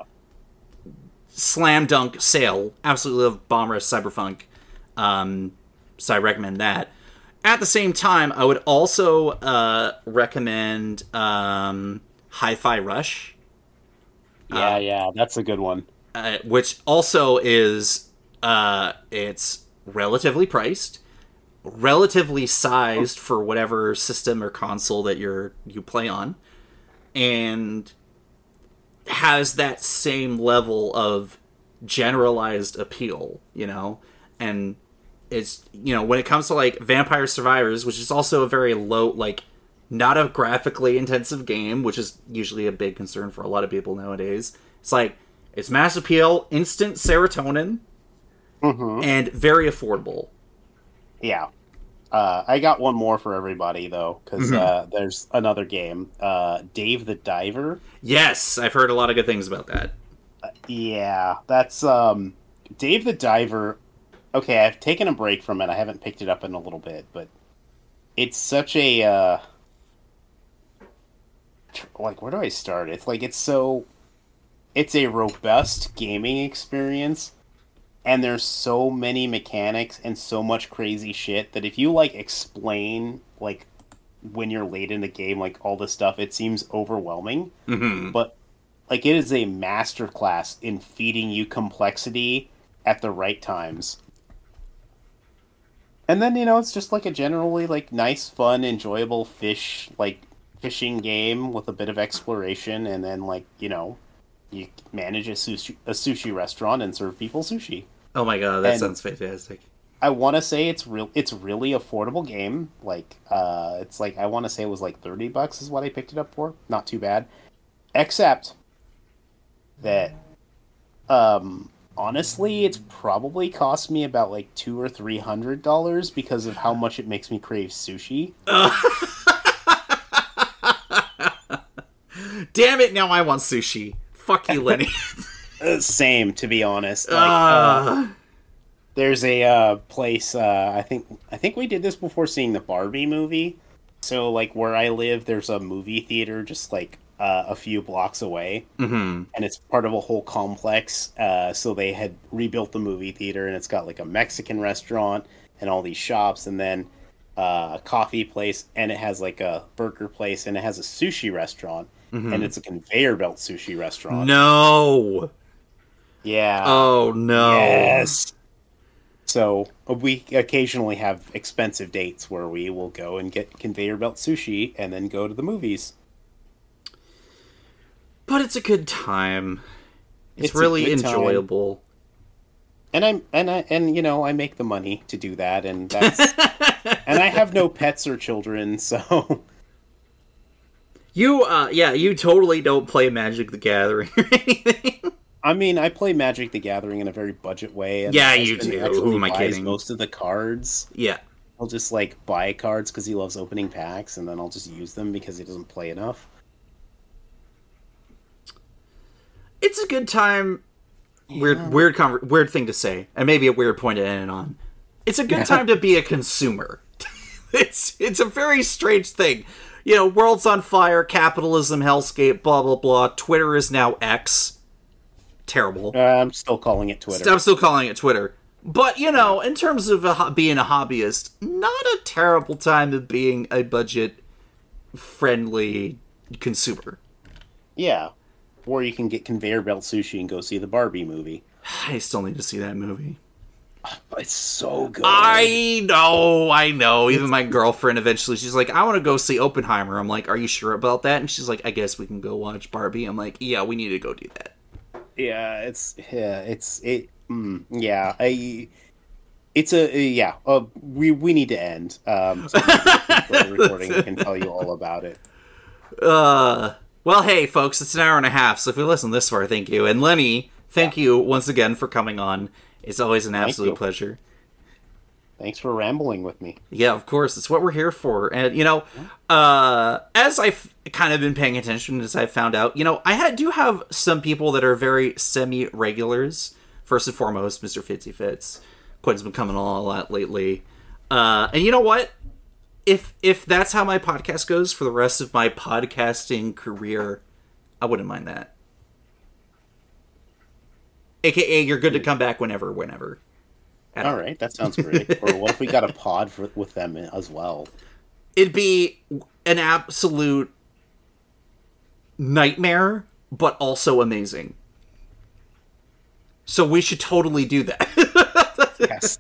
slam dunk sale. Absolutely love Bomb Rush Cyberpunk. So I recommend that. At the same time, I would also recommend Hi-Fi Rush. Yeah, that's a good one. Which also is, it's relatively priced, relatively sized for whatever system or console that you play on, and has that same level of generalized appeal, you know? And it's, you know, when it comes to, like, Vampire Survivors, which is also a very low, like, not a graphically intensive game, which is usually a big concern for a lot of people nowadays. It's like, it's mass appeal, instant serotonin, and very affordable. Yeah. I got one more for everybody, though, because there's another game, Dave the Diver. Yes, I've heard a lot of good things about that. Yeah, that's, Dave the Diver. Okay, I've taken a break from it. I haven't picked it up in a little bit, but it's such a, like, where do I start? It's like, it's a robust gaming experience, and there's so many mechanics and so much crazy shit that if you, like, explain, like, when you're late in the game, like, all this stuff, it seems overwhelming. But, like, it is a masterclass in feeding you complexity at the right times. And then, you know, it's just, like, a generally, like, nice, fun, enjoyable fishing game with a bit of exploration, and then, like, you know, you manage a sushi restaurant and serve people sushi. Oh my god, that sounds fantastic. I want to say it's really affordable game. Like, it's like, I want to say it was like $30 is what I picked it up for. Not too bad. Except that, honestly, it's probably cost me about like $200 or $300 because of how much it makes me crave sushi. Damn it! Now I want sushi. Fuck you, Lenny. Same, to be honest. Like, there's a place. I think we did this before seeing the Barbie movie. So, like, where I live, there's a movie theater just like a few blocks away, and it's part of a whole complex. So they had rebuilt the movie theater, and it's got like a Mexican restaurant and all these shops, and then coffee place, and it has like a burger place, and it has a sushi restaurant, and it's a conveyor belt sushi restaurant. No. Yeah. Oh no. Yes. So we occasionally have expensive dates where we will go and get conveyor belt sushi and then go to the movies. But it's a good time. It's a really good time. enjoyable. And I make the money to do that, and that's and I have no pets or children, so you totally don't play Magic the Gathering or anything. I mean, I play Magic the Gathering in a very budget way. And Yeah, you do. actually Who am I buys kidding? most of the cards. Yeah. I'll just buy cards because he loves opening packs, and then I'll just use them because he doesn't play enough. It's a good time. Weird thing to say, and maybe a weird point to end it on. It's a good time to be a consumer. It's a very strange thing. World's on fire, capitalism, hellscape, blah blah blah. Twitter is now X. Terrible. I'm still calling it Twitter. I'm still calling it Twitter. But in terms of being a hobbyist, not a terrible time of being a budget-friendly consumer. Yeah. Or you can get conveyor belt sushi and go see the Barbie movie. I still need to see that movie. It's so good. I know. Even my girlfriend eventually, she's like, I want to go see Oppenheimer. I'm like, are you sure about that? And she's like, I guess we can go watch Barbie. I'm like, yeah, we need to go do that. We need to end. So the recording can tell you all about it. Well, hey, folks, it's an hour and a half, so if you listen this far, thank you. And Lenny, thank you once again for coming on. It's always an absolute pleasure. Thanks for rambling with me. Yeah, of course. It's what we're here for. And, as I've kind of been paying attention, as I've found out, I do have some people that are very semi-regulars. First and foremost, Mr. Fitzy Fitz. Quinn's been coming on a lot lately. And you know what? If that's how my podcast goes for the rest of my podcasting career, I wouldn't mind that. AKA, you're good to come back whenever. All right, that sounds great. Or what if we got a pod with them as well? It'd be an absolute nightmare, but also amazing. So we should totally do that. Yes.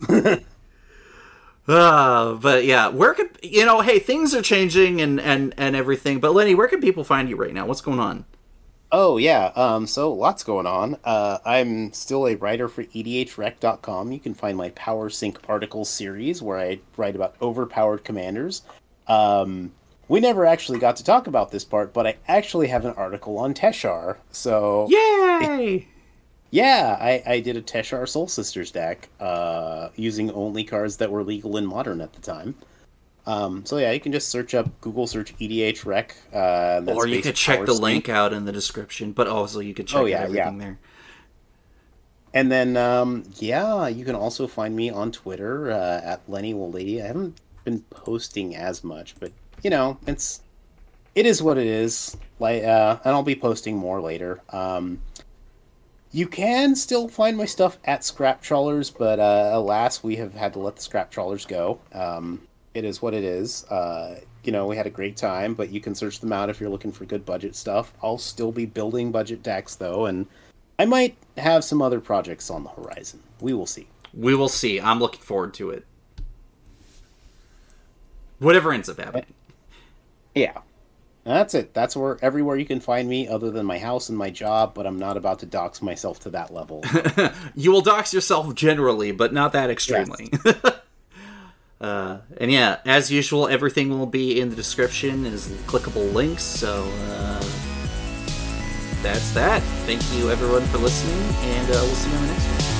But yeah, where could hey, things are changing and everything. But Lenny, where can people find you right now? What's going on? Oh yeah, so lots going on. I'm still a writer for EDHREC.com. You can find my Power Sync articles series where I write about overpowered commanders. We never actually got to talk about this part, but I actually have an article on Teshar. So yay! Yeah, I did a Teshar Soul Sisters deck using only cards that were legal in Modern at the time. So yeah, you can just Google search EDH Rec. Or you could check the link out in the description, but also you could check everything there. And then, you can also find me on Twitter at Lenny Lady. I haven't been posting as much, but it is what it is. And I'll be posting more later. You can still find my stuff at Scrap Trawlers, but alas, we have had to let the Scrap Trawlers go. It is what it is. We had a great time, but you can search them out if you're looking for good budget stuff. I'll still be building budget decks, though, and I might have some other projects on the horizon. We will see. We will see. I'm looking forward to it. Whatever ends up happening. Yeah. That's it. That's everywhere you can find me other than my house and my job, but I'm not about to dox myself to that level. You will dox yourself generally, but not that extremely. Yes. And yeah, as usual, everything will be in the description as clickable links, so that's that. Thank you everyone for listening, and we'll see you on the next one.